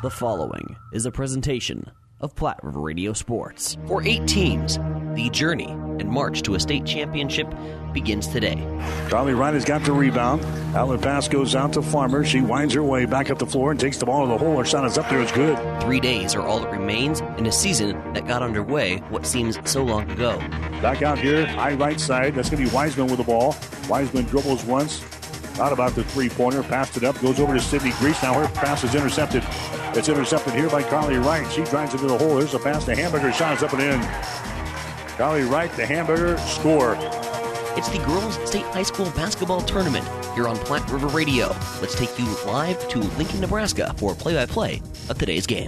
The following is a presentation of Platte River Radio Sports. For 8 teams, the journey and march to a state championship begins today. Carly Wright has got the rebound. Outlet pass goes out to Farmer. She winds her way back up the floor and takes the ball to the hole. Her shot is up there. It's good. 3 days are all that remains in a season that got underway what seems so long ago. Back out here, high right side. That's going to be Wiseman with the ball. Wiseman dribbles once. Thought about the three-pointer. Passed it up. Goes over to Sydney Grease. Now her pass is intercepted. It's intercepted here by Carly Wright. She drives into the hole. There's a pass to Hamburger. Shot is up and in. Carly Wright, the Hamburger, score. It's the Girls State High School Basketball Tournament here on Platte River Radio. Let's take you live to Lincoln, Nebraska for play-by-play of today's game.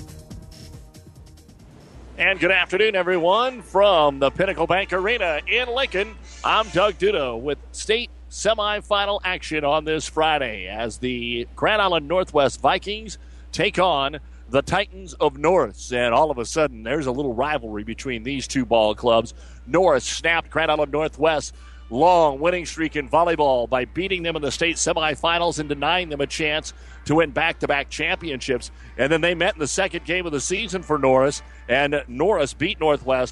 And good afternoon, everyone, from the Pinnacle Bank Arena in Lincoln. I'm Doug Duda with state semifinal action on this Friday as the Grand Island Northwest Vikings take on the Titans of Norris. And all of a sudden, there's a little rivalry between these two ball clubs. Norris snapped Grand Island Northwest's long winning streak in volleyball by beating them in the state semifinals and denying them a chance to win back-to-back championships. And then they met in the second game of the season for Norris, and Norris beat Northwest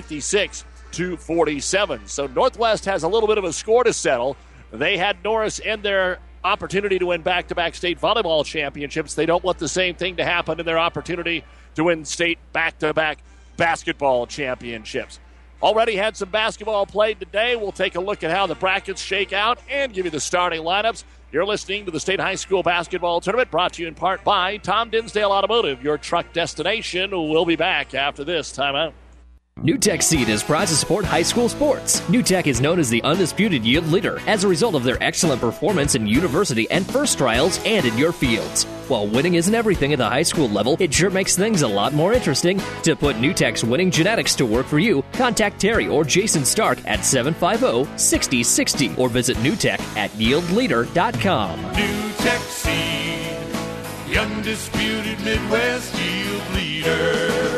56-47. So Northwest has a little bit of a score to settle. They had Norris in their opportunity to win back-to-back state volleyball championships. They don't want the same thing to happen in their opportunity to win state back-to-back basketball championships. Already had some basketball played today. We'll take a look at how the brackets shake out and give you the starting lineups. You're listening to the State High School Basketball Tournament, brought to you in part by Tom Dinsdale Automotive, your truck destination. We'll be back after this timeout. NewTek Seed is proud to support high school sports. NewTek is known as the undisputed yield leader as a result of their excellent performance in university and first trials and in your fields. While winning isn't everything at the high school level, it sure makes things a lot more interesting. To put NewTek's winning genetics to work for you, contact Terry or Jason Stark at 750-6060 or visit NewTek at yieldleader.com. NewTek Seed, the undisputed Midwest yield leader.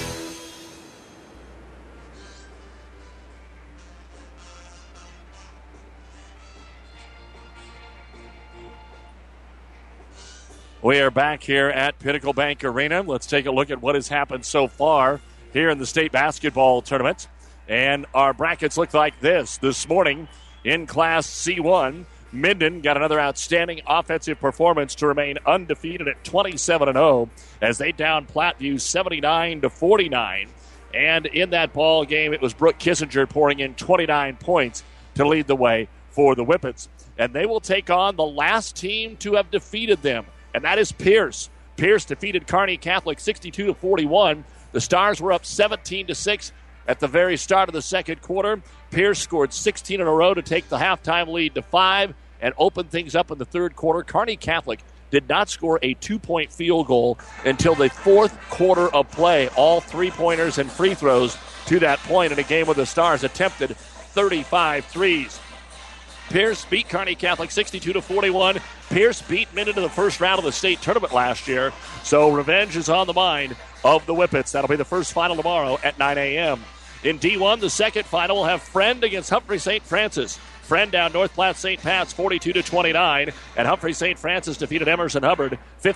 We are back here at Pinnacle Bank Arena. Let's take a look at what has happened so far here in the state basketball tournament. And our brackets look like this morning in Class C1. Minden got another outstanding offensive performance to remain undefeated at 27-0 as they down Platteview 79-49. And in that ball game, it was Brooke Kissinger pouring in 29 points to lead the way for the Whippets. And they will take on the last team to have defeated them, and that is Pierce. Pierce defeated Kearney Catholic 62-41. The Stars were up 17-6 at the very start of the second quarter. Pierce scored 16 in a row to take the halftime lead to 5 and open things up in the third quarter. Kearney Catholic did not score a 2-point field goal until the fourth quarter of play. All three-pointers and free throws to that point in a game where the Stars attempted 35 threes. Pierce beat Kearney Catholic 62-41. Pierce beat Minden in the first round of the state tournament last year. So revenge is on the mind of the Whippets. That'll be the first final tomorrow at 9 a.m. In D1, the second final will have Friend against Humphrey St. Francis. Friend down North Platte St. Pat's 42-29. And Humphrey St. Francis defeated Emerson Hubbard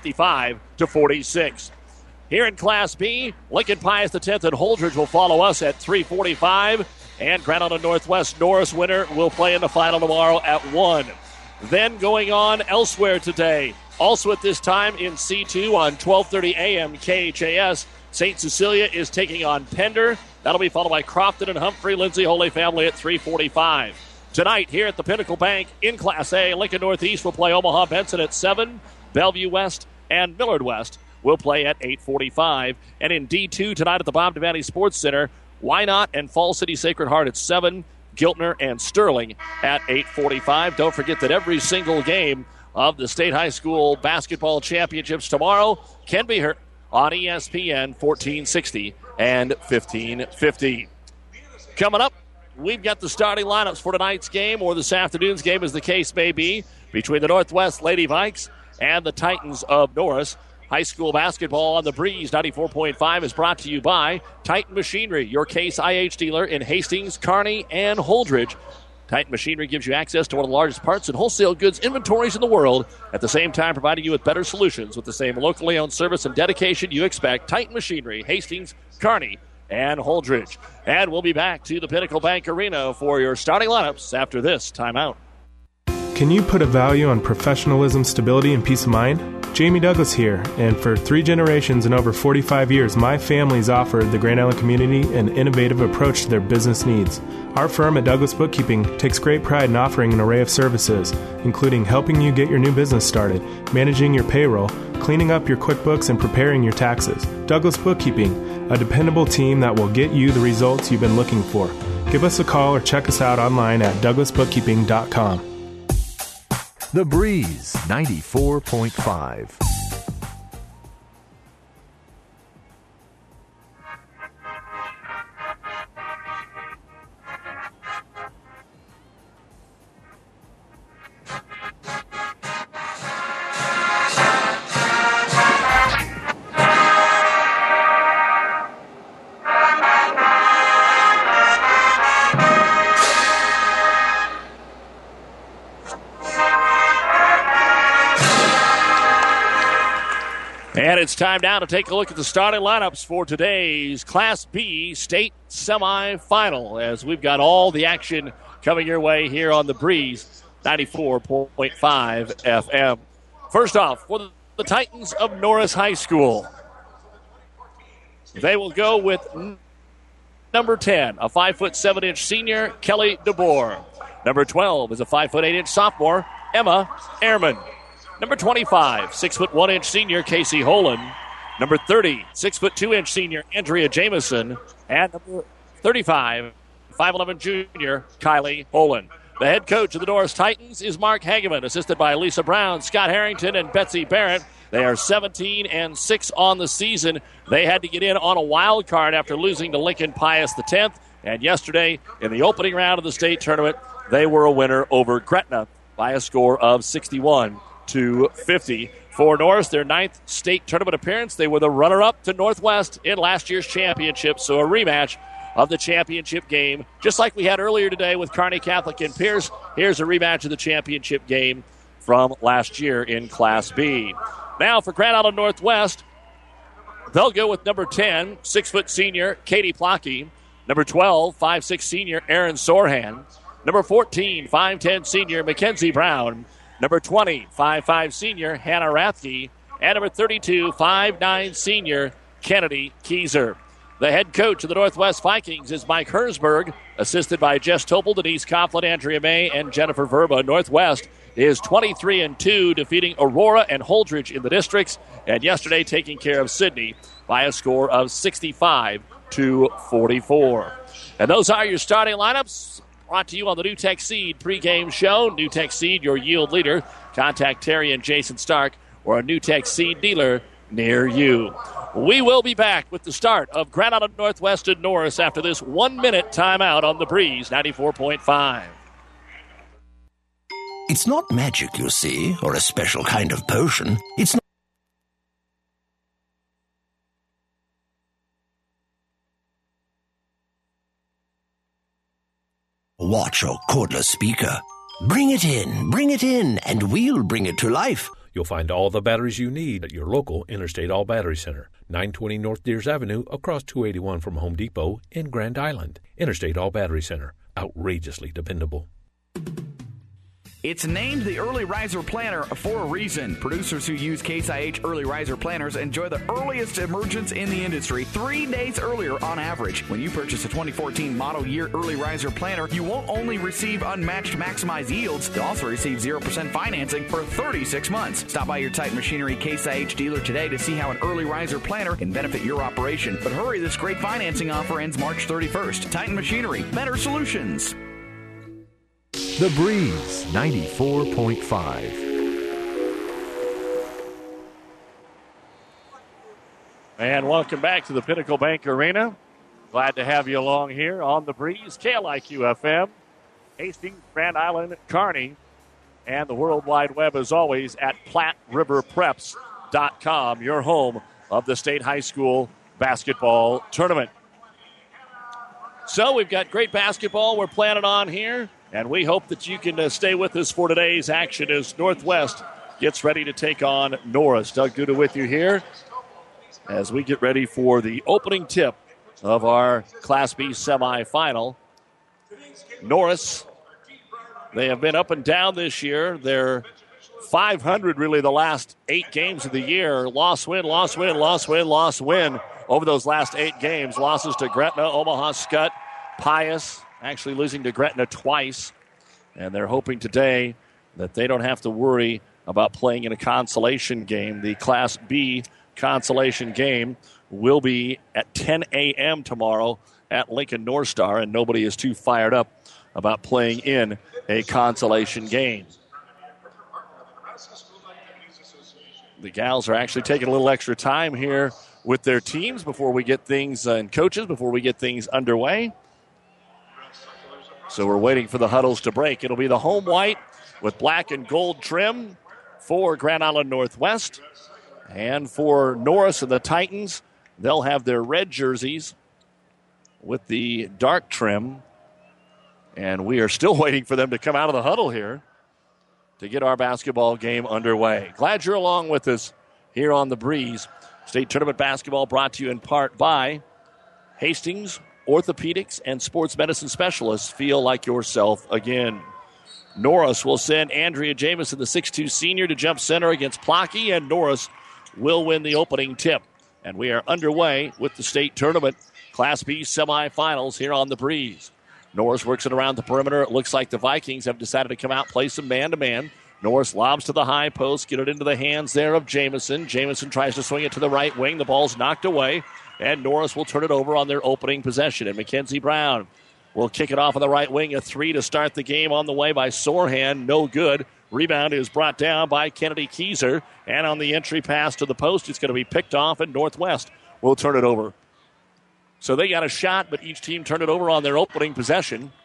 55-46. Here in Class B, Lincoln Pius X and Holdridge will follow us at 3:45. And Grand Island Northwest Norris winner will play in the final tomorrow at 1. Then going on elsewhere today, also at this time in C2 on 12:30 a.m. KHAS, St. Cecilia is taking on Pender. That'll be followed by Crofton and Humphrey, Lindsay Holy Family at 3:45. Tonight here at the Pinnacle Bank in Class A, Lincoln Northeast will play Omaha Benson at 7. Bellevue West and Millard West will play at 8:45. And in D2 tonight at the Bob Devaney Sports Center, Wynot and Fall City Sacred Heart at 7, Giltner and Sterling at 8:45. Don't forget that every single game of the State High School Basketball Championships tomorrow can be heard on ESPN 1460 and 1550. Coming up, we've got the starting lineups for tonight's game, or this afternoon's game as the case may be, between the Northwest Lady Vikes and the Titans of Norris. High school basketball on the Breeze 94.5 is brought to you by Titan Machinery, your Case IH dealer in Hastings, Kearney, and Holdridge. Titan Machinery gives you access to one of the largest parts and wholesale goods inventories in the world, at the same time providing you with better solutions with the same locally owned service and dedication you expect. Titan Machinery, Hastings, Kearney, and Holdridge. And we'll be back to the Pinnacle Bank Arena for your starting lineups after this timeout. Can you put a value on professionalism, stability, and peace of mind? Jamie Douglas here, and for 3 generations and over 45 years, my family's offered the Grand Island community an innovative approach to their business needs. Our firm at Douglas Bookkeeping takes great pride in offering an array of services, including helping you get your new business started, managing your payroll, cleaning up your QuickBooks, and preparing your taxes. Douglas Bookkeeping, a dependable team that will get you the results you've been looking for. Give us a call or check us out online at douglasbookkeeping.com. The Breeze 94.5. And it's time now to take a look at the starting lineups for today's Class B state semifinal, as we've got all the action coming your way here on the Breeze 94.5 FM. First off, for the Titans of Norris High School, they will go with number 10, a 5'7" senior, Kelly DeBoer. Number 12 is a 5'8" sophomore, Emma Ehrman. Number 25, 6'1" senior, Casey Holen. Number 30, 6'2" senior, Andrea Jamison. And number 35, 5'11" junior, Kylie Holen. The head coach of the Norris Titans is Mark Hageman, assisted by Lisa Brown, Scott Harrington, and Betsy Barrett. They are 17-6 on the season. They had to get in on a wild card after losing to Lincoln Pius X. And yesterday, in the opening round of the state tournament, they were a winner over Gretna by a score of 61-50. For Norris, their 9th state tournament appearance. They were the runner-up to Northwest in last year's championship, so a rematch of the championship game. Just like we had earlier today with Kearney Catholic and Pierce, here's a rematch of the championship game from last year in Class B. Now for Grand Island Northwest, they'll go with number 10, 6' senior, Katie Plocky. Number 12, 5'6" senior, Aaron Sorhan. Number 14, 5'10" senior, Mackenzie Brown. Number 20, 5'5" senior, Hannah Rathke. And number 32, 5'9" senior, Kennedy Keyser. The head coach of the Northwest Vikings is Mike Hersberg, assisted by Jess Topel, Denise Coughlin, Andrea May, and Jennifer Verba. Northwest is 23-2, defeating Aurora and Holdridge in the districts, and yesterday taking care of Sydney by a score of 65-44. And those are your starting lineups. Brought to you on the NewTek Seed pregame show. NewTek Seed, your yield leader. Contact Terry and Jason Stark or a NewTek Seed dealer near you. We will be back with the start of Grand Island Northwest and Norris after this 1-minute timeout on the Breeze 94.5. It's not magic, you see, or a special kind of potion. It's not. Watch or cordless speaker. Bring it in, and we'll bring it to life. You'll find all the batteries you need at your local Interstate All Battery Center, 920 North Deers Avenue, across 281 from Home Depot in Grand Island. Interstate All Battery Center, outrageously dependable. It's named the Early Riser Planner for a reason. Producers who use Case IH Early Riser Planners enjoy the earliest emergence in the industry, 3 days earlier on average. When you purchase a 2014 model year Early Riser Planner, you won't only receive unmatched maximized yields, you'll also receive 0% financing for 36 months. Stop by your Titan Machinery Case IH dealer today to see how an Early Riser Planner can benefit your operation. But hurry, this great financing offer ends March 31st. Titan Machinery, better solutions. The Breeze 94.5. And welcome back to the Pinnacle Bank Arena. Glad to have you along here on the Breeze, KLIQ FM, Hastings, Grand Island, Kearney, and the World Wide Web, as always, at PlatteRiverPreps.com, your home of the state high school basketball tournament. So we've got great basketball we're planning on here. And we hope that you can stay with us for today's action as Northwest gets ready to take on Norris. Doug Duda with you here as we get ready for the opening tip of our Class B semifinal. Norris, they have been up and down this year. They're 500 really the last 8 games of the year. Loss, win, loss, win, loss, win, loss, win over those last 8 games. Losses to Gretna, Omaha Skutt, Pius, actually losing to Gretna twice. And they're hoping today that they don't have to worry about playing in a consolation game. The Class B consolation game will be at 10 a.m. tomorrow at Lincoln North Star, and nobody is too fired up about playing in a consolation game. The gals are actually taking a little extra time here with their teams before we get things, and coaches, before we get things underway. So we're waiting for the huddles to break. It'll be the home white with black and gold trim for Grand Island Northwest. And for Norris and the Titans, they'll have their red jerseys with the dark trim. And we are still waiting for them to come out of the huddle here to get our basketball game underway. Glad you're along with us here on The Breeze. State Tournament Basketball brought to you in part by Hastings Orthopedics and Sports Medicine Specialists. Feel like yourself again. Norris will send Andrea Jamison, the 6'2 senior, to jump center against Plocky, and Norris will win the opening tip. And we are underway with the state tournament Class B semifinals here on The Breeze. Norris works it around the perimeter. It looks like the Vikings have decided to come out, play some man-to-man. Norris lobs to the high post, get it into the hands there of Jamison. Jamison tries to swing it to the right wing. The ball's knocked away, and Norris will turn it over on their opening possession. And Mackenzie Brown will kick it off on the right wing. A 3 to start the game on the way by Sorhan. No good. Rebound is brought down by Kennedy Keyser. And on the entry pass to the post, it's going to be picked off, and Northwest will turn it over. So they got a shot, but each team turned it over on their opening possession.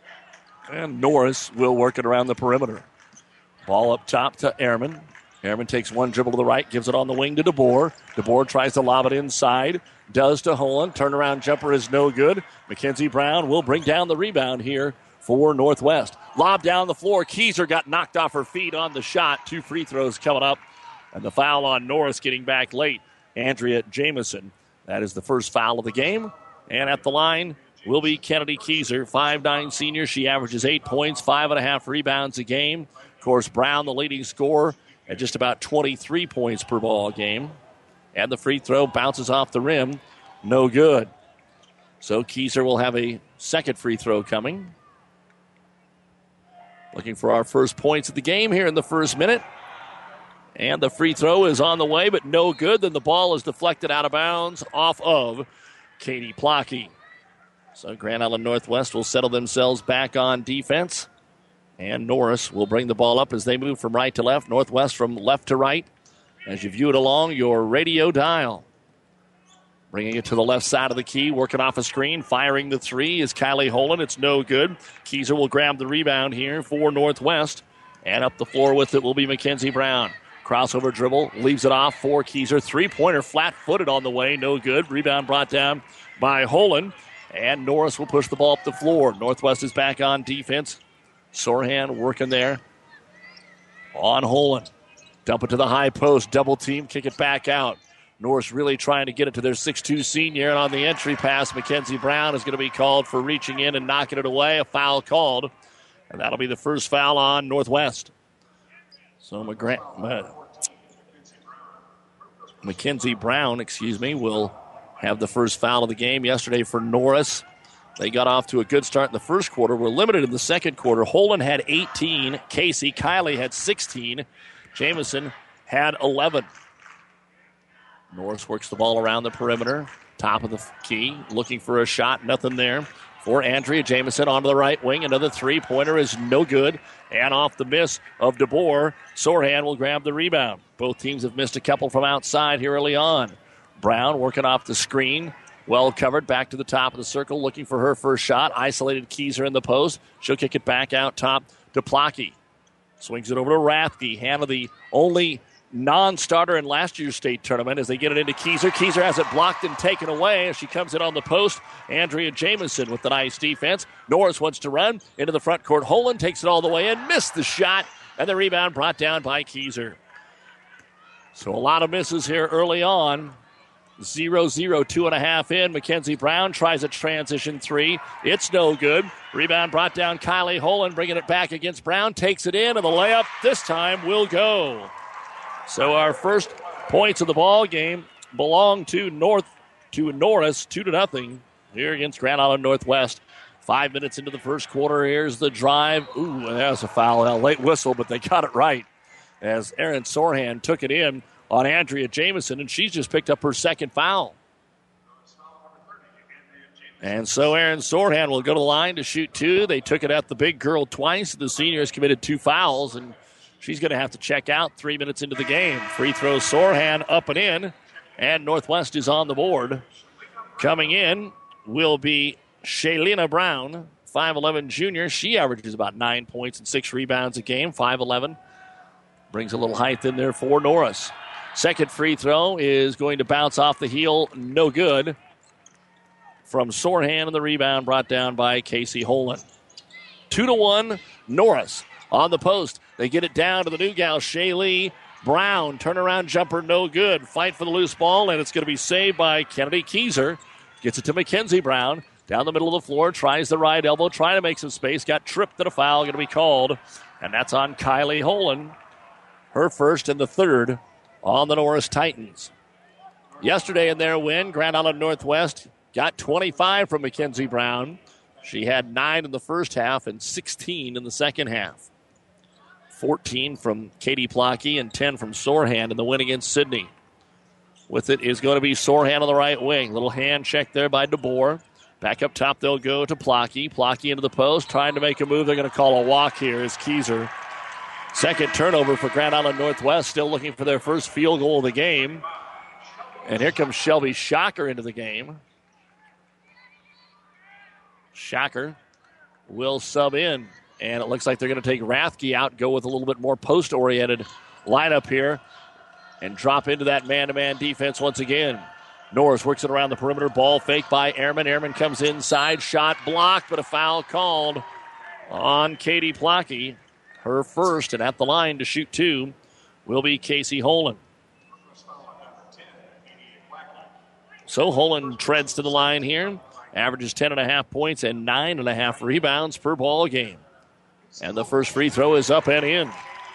And Norris will work it around the perimeter. Ball up top to Ehrman. Ehrman takes one dribble to the right, gives it on the wing to DeBoer. DeBoer tries to lob it inside. Does to Holland. Turnaround jumper is no good. Mackenzie Brown will bring down the rebound here for Northwest. Lob down the floor. Keyser got knocked off her feet on the shot. 2 free throws coming up. And the foul on Norris getting back late. Andrea Jamison. That is the first foul of the game. And at the line will be Kennedy Keyser, 5'9 senior. She averages 8 points, 5.5 rebounds a game. Of course, Brown, the leading scorer, at just about 23 points per ball game. And the free throw bounces off the rim. No good. So Keyser will have a second free throw coming. Looking for our first points of the game here in the first minute. And the free throw is on the way, but no good. Then the ball is deflected out of bounds off of Katie Plocky. So Grand Island Northwest will settle themselves back on defense. And Norris will bring the ball up as they move from right to left. Northwest from left to right as you view it along your radio dial. Bringing it to the left side of the key, working off a screen. Firing the 3 is Kylie Holland. It's no good. Keyser will grab the rebound here for Northwest. And up the floor with it will be Mackenzie Brown. Crossover dribble, leaves it off for Keyser. 3-pointer, flat-footed on the way, no good. Rebound brought down by Holland. And Norris will push the ball up the floor. Northwest is back on defense. Sorhan working there on Holland. Dump it to the high post, double team, kick it back out. Norris really trying to get it to their 6'2 senior. And on the entry pass, Mackenzie Brown is going to be called for reaching in and knocking it away. A foul called. And that'll be the first foul on Northwest. So Mackenzie Brown, will have the first foul of the game. Yesterday for Norris, they got off to a good start in the first quarter. Were limited in the second quarter. Holland had 18. Kylie had 16. Jamison had 11. Norris works the ball around the perimeter. Top of the key, looking for a shot. Nothing there for Andrea Jamison onto the right wing. Another 3-pointer is no good. And off the miss of DeBoer, Sorhan will grab the rebound. Both teams have missed a couple from outside here early on. Brown working off the screen. Well covered, back to the top of the circle, looking for her first shot. Isolated Keyser in the post. She'll kick it back out top to Plocky. Swings it over to Rathke. Hannah, the only non-starter in last year's state tournament as they get it into Keyser. Keyser has it blocked and taken away as she comes in on the post. Andrea Jamison with the nice defense. Norris wants to run into the front court. Holen takes it all the way in, missed the shot, and the rebound brought down by Keyser. So a lot of misses here early on. 0-0, 2.5 in. Mackenzie Brown tries a transition three. It's no good. Rebound brought down Kylie Holen, bringing it back against Brown. Takes it in, and the layup this time will go. So our first points of the ball game belong to Norris, 2-0 here against Grand Island Northwest. 5 minutes into the first quarter, here's the drive. Ooh, that was a foul. A late whistle, but they got it right as Erin Sorhan took it in on Andrea Jamison, and she's just picked up her second foul. And so Erin Sorhan will go to the line to shoot two. They took it at the big girl twice. The senior has committed 2 fouls, and she's going to have to check out 3 minutes into the game. Free throw Sorhan up and in, and Northwest is on the board. Coming in will be Shaylina Brown, 5'11 junior. She averages about 9 points and 6 rebounds a game, 5'11. Brings a little height in there for Norris. Second free throw is going to bounce off the heel. No good. From Sorhan, and the rebound brought down by Casey Holen. 2-1, Norris on the post. They get it down to the new gal, Shaylee Brown. Turnaround jumper, no good. Fight for the loose ball, and it's going to be saved by Kennedy Keyser. Gets it to Mackenzie Brown. Down the middle of the floor, tries the right elbow, trying to make some space. Got tripped and a foul going to be called. And that's on Kylie Holen. Her first and the third on the Norris Titans. Yesterday in their win, Grand Island Northwest got 25 from Mackenzie Brown. She had 9 in the first half and 16 in the second half. 14 from Katie Plocky and 10 from Sorhan in the win against Sydney. With it is going to be Sorhan on the right wing. Little hand check there by DeBoer. Back up top, they'll go to Plocky. Plocky into the post, trying to make a move. They're going to call a walk here as Keyser. Second turnover for Grand Island Northwest, still looking for their first field goal of the game. And here comes Shelby Shocker into the game. Shocker will sub in. And it looks like they're going to take Rathke out, go with a little bit more post-oriented lineup here, and drop into that man-to-man defense once again. Norris works it around the perimeter. Ball fake by Ehrman. Ehrman comes inside. Shot blocked, but a foul called on Katie Plocky. Her first, and at the line to shoot 2 will be Casey Holen. So Holen treads to the line here. Averages 10.5 points and 9.5 rebounds per ball game. And the first free throw is up and in.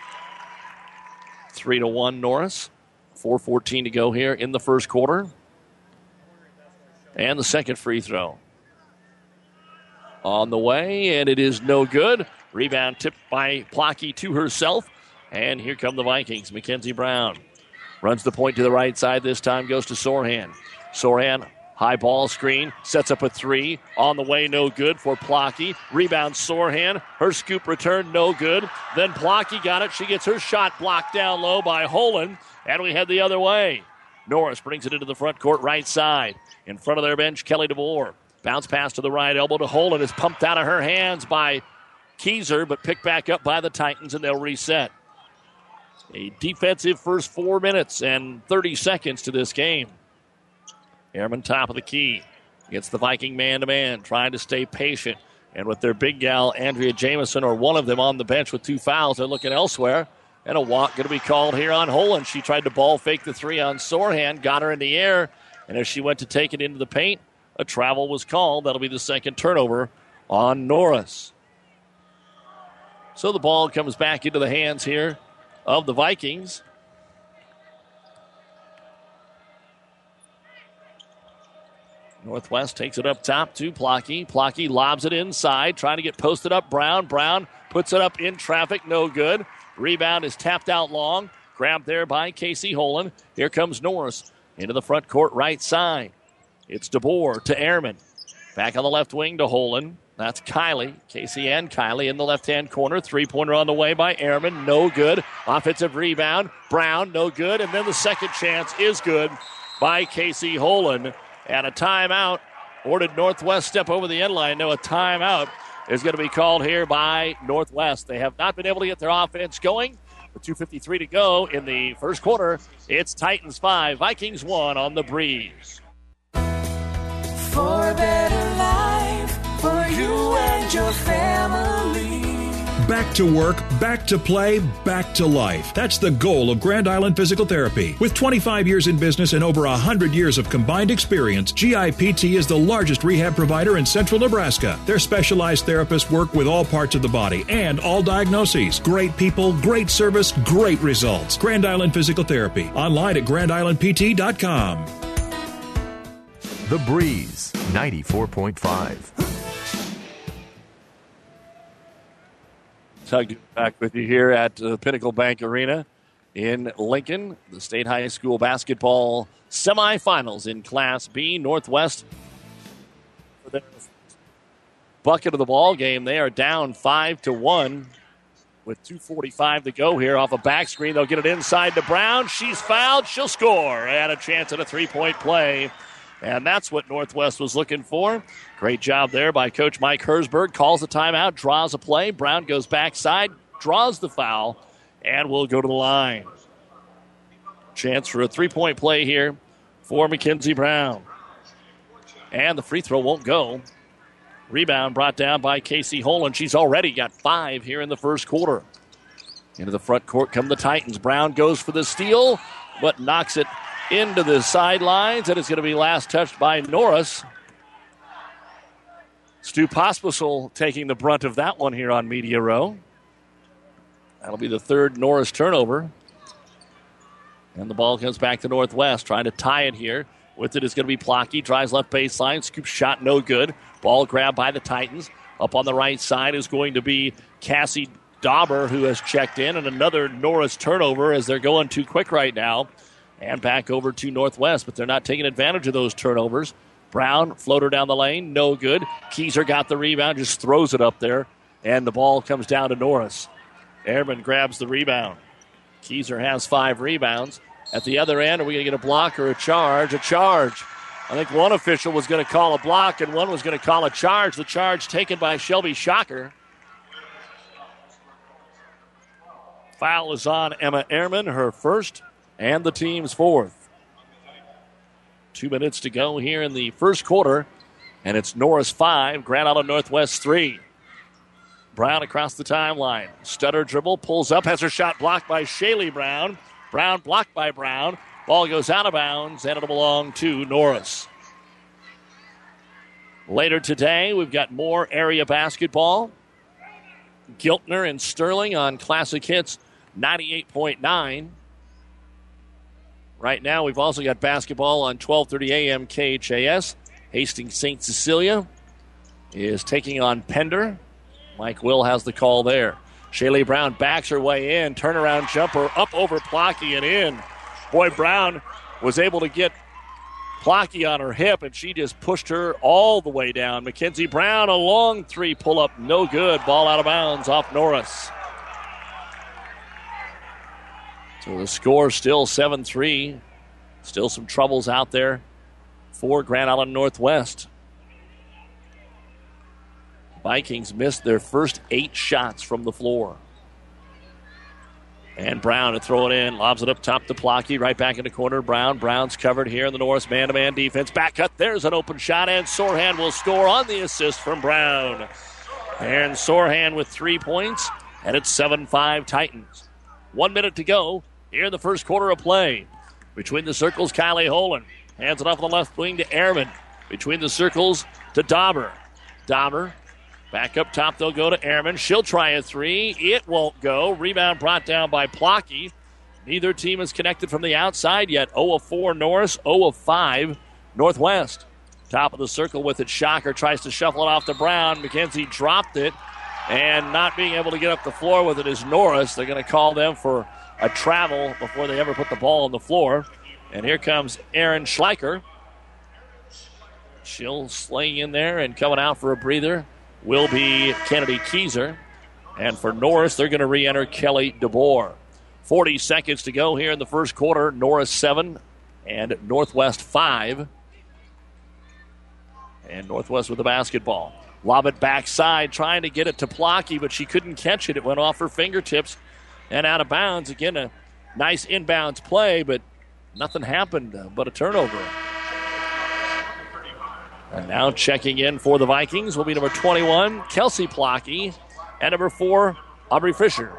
3-1 Norris. 4:14 to go here in the first quarter. And the second free throw on the way, and it is no good. Rebound tipped by Plocky to herself. And here come the Vikings. Mackenzie Brown runs the point to the right side. This time goes to Sorhan. Sorhan, high ball screen, sets up a three. On the way, no good for Plocky. Rebound Sorhan. Her scoop return, no good. Then Plocky got it. She gets her shot blocked down low by Holen. And we head the other way. Norris brings it into the front court right side. In front of their bench, Kelly DeVore. Bounce pass to the right elbow to Holen. Is pumped out of her hands by Keyser, but picked back up by the Titans, and they'll reset. A defensive first 4 minutes and 30 seconds to this game. Ehrman top of the key. Gets the Viking man-to-man, trying to stay patient. And with their big gal, Andrea Jamison, or one of them on the bench with 2 fouls, they're looking elsewhere. And a walk going to be called here on Holen. She tried to ball fake the three on Sorhan, got her in the air. And as she went to take it into the paint, a travel was called. That'll be the second turnover on Norris. So the ball comes back into the hands here of the Vikings. Northwest takes it up top to Plocky. Plocky lobs it inside, trying to get posted up. Brown puts it up in traffic, no good. Rebound is tapped out long. Grabbed there by Casey Holen. Here comes Norris into the front court right side. It's DeBoer to Ehrman. Back on the left wing to Holen. That's Kylie. Casey and Kylie in the left-hand corner. Three-pointer on the way by Ehrman. No good. Offensive rebound. Brown, no good. And then the second chance is good by Casey Holen. And a timeout. Or did Northwest step over the end line? No, a timeout is going to be called here by Northwest. They have not been able to get their offense going. With 2:53 to go in the first quarter, it's Titans 5, Vikings 1 on the Breeze. For a better life, for you and your family. Back to work, back to play, back to life. That's the goal of Grand Island Physical Therapy. With 25 years in business and over 100 years of combined experience, GIPT is the largest rehab provider in central Nebraska. Their specialized therapists work with all parts of the body and all diagnoses. Great people, great service, great results. Grand Island Physical Therapy. Online at grandislandpt.com. The Breeze 94.5. Tug back with you here at Pinnacle Bank Arena in Lincoln. The state high school basketball semifinals in Class B. Northwest for their bucket of the ball game. They are down 5-1 with 2:45 to go here off a back screen. They'll get it inside to Brown. She's fouled. She'll score. And a chance at a three-point play. And that's what Northwest was looking for. Great job there by Coach Mike Hersberg. Calls the timeout, draws a play. Brown goes backside, draws the foul, and will go to the line. Chance for a three-point play here for Mackenzie Brown. And the free throw won't go. Rebound brought down by Casey Holland. She's already got 5 here in the first quarter. Into the front court come the Titans. Brown goes for the steal, but knocks it into the sidelines, and it's going to be last touched by Norris. Stu Pospisil taking the brunt of that one here on Media Row. That'll be the third Norris turnover. And the ball comes back to Northwest, trying to tie it here. With it is going to be Plocky. Drives left baseline. Scoop shot no good. Ball grabbed by the Titans. Up on the right side is going to be Cassie Dauber, who has checked in. And another Norris turnover as they're going too quick right now. And back over to Northwest, but they're not taking advantage of those turnovers. Brown, floater down the lane, no good. Keyser got the rebound, just throws it up there. And the ball comes down to Norris. Ehrman grabs the rebound. Keyser has 5 rebounds. At the other end, are we going to get a block or a charge? A charge. I think one official was going to call a block and one was going to call a charge. The charge taken by Shelby Shocker. Foul is on Emma Ehrman, her first and the team's 4th. 2 minutes to go here in the first quarter, and it's Norris 5, Grand Island Northwest 3. Brown across the timeline. Stutter dribble, pulls up, has her shot blocked by Shaylee Brown. Brown blocked by Brown. Ball goes out of bounds, and it'll belong to Norris. Later today, we've got more area basketball. Giltner and Sterling on Classic Hits 98.9. Right now, we've also got basketball on 12:30 a.m. KHAS. Hastings St. Cecilia is taking on Pender. Mike Will has the call there. Shaylee Brown backs her way in. Turnaround jumper up over Plocky and in. Boy, Brown was able to get Plocky on her hip, and she just pushed her all the way down. Mackenzie Brown, a long 3 pull-up, no good. Ball out of bounds off Norris. So the score still 7-3. Still some troubles out there for Grand Island Northwest. Vikings missed their first 8 shots from the floor. And Brown to throw it in. Lobs it up top to Plocky. Right back in the corner. Brown's covered here in the Norris man-to-man defense. Back cut. There's an open shot, and Sorhan will score on the assist from Brown. And Sorhan with 3 points, and it's 7-5 Titans. 1 minute to go here in the first quarter of play. Between the circles, Kylie Holland hands it off on the left wing to Ehrman. Between the circles to Dauber. Dauber back up top, they'll go to Ehrman. She'll try a 3. It won't go. Rebound brought down by Plocky. Neither team is connected from the outside yet. 0 of 4 Norris, 0 of 5 Northwest. Top of the circle with it. Shocker tries to shuffle it off to Brown. McKenzie dropped it, and not being able to get up the floor with it is Norris. They're going to call them for a travel before they ever put the ball on the floor. And here comes Erin Schleicher. She'll sling in there, and coming out for a breather will be Kennedy Keyser. And for Norris, they're going to re-enter Kelly DeBoer. 40 seconds to go here in the first quarter. Norris 7 and Northwest 5. And Northwest with the basketball. Lob it backside, trying to get it to Plocky, but she couldn't catch it. It went off her fingertips. and out of bounds. Again, a nice inbounds play, but nothing happened but a turnover. And now checking in for the Vikings will be number 21, Kelsey Plocky, and number 4, Aubrey Fisher.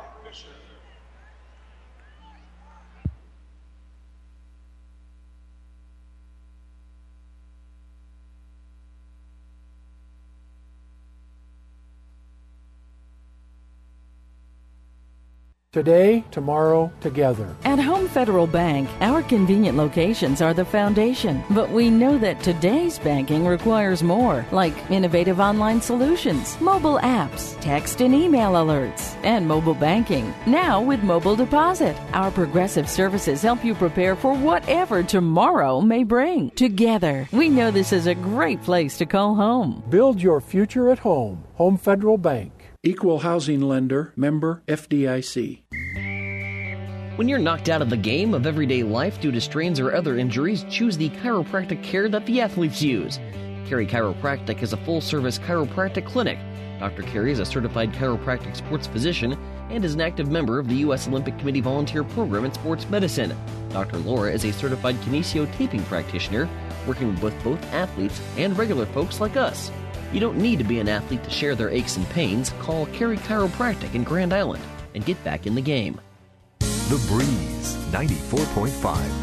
Today, tomorrow, together. At Home Federal Bank, our convenient locations are the foundation. But we know that today's banking requires more, like innovative online solutions, mobile apps, text and email alerts, and mobile banking. Now with Mobile Deposit, our progressive services help you prepare for whatever tomorrow may bring. Together, we know this is a great place to call home. Build your future at home. Home Federal Bank. Equal housing lender, member FDIC. When you're knocked out of the game of everyday life due to strains or other injuries, choose the chiropractic care that the athletes use. Carey Chiropractic is a full-service chiropractic clinic. Dr. Carey is a certified chiropractic sports physician and is an active member of the U.S. Olympic Committee Volunteer Program in Sports Medicine. Dr. Laura is a certified kinesiotaping practitioner, working with both athletes and regular folks like us. You don't need to be an athlete to share their aches and pains. Call Carey Chiropractic in Grand Island and get back in the game. The Breeze 94.5.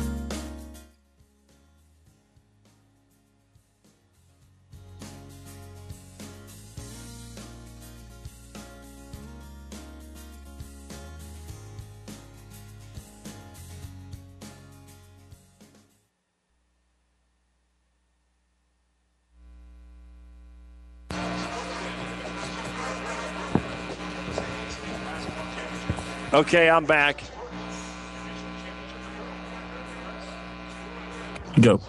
Okay, I'm back. Go.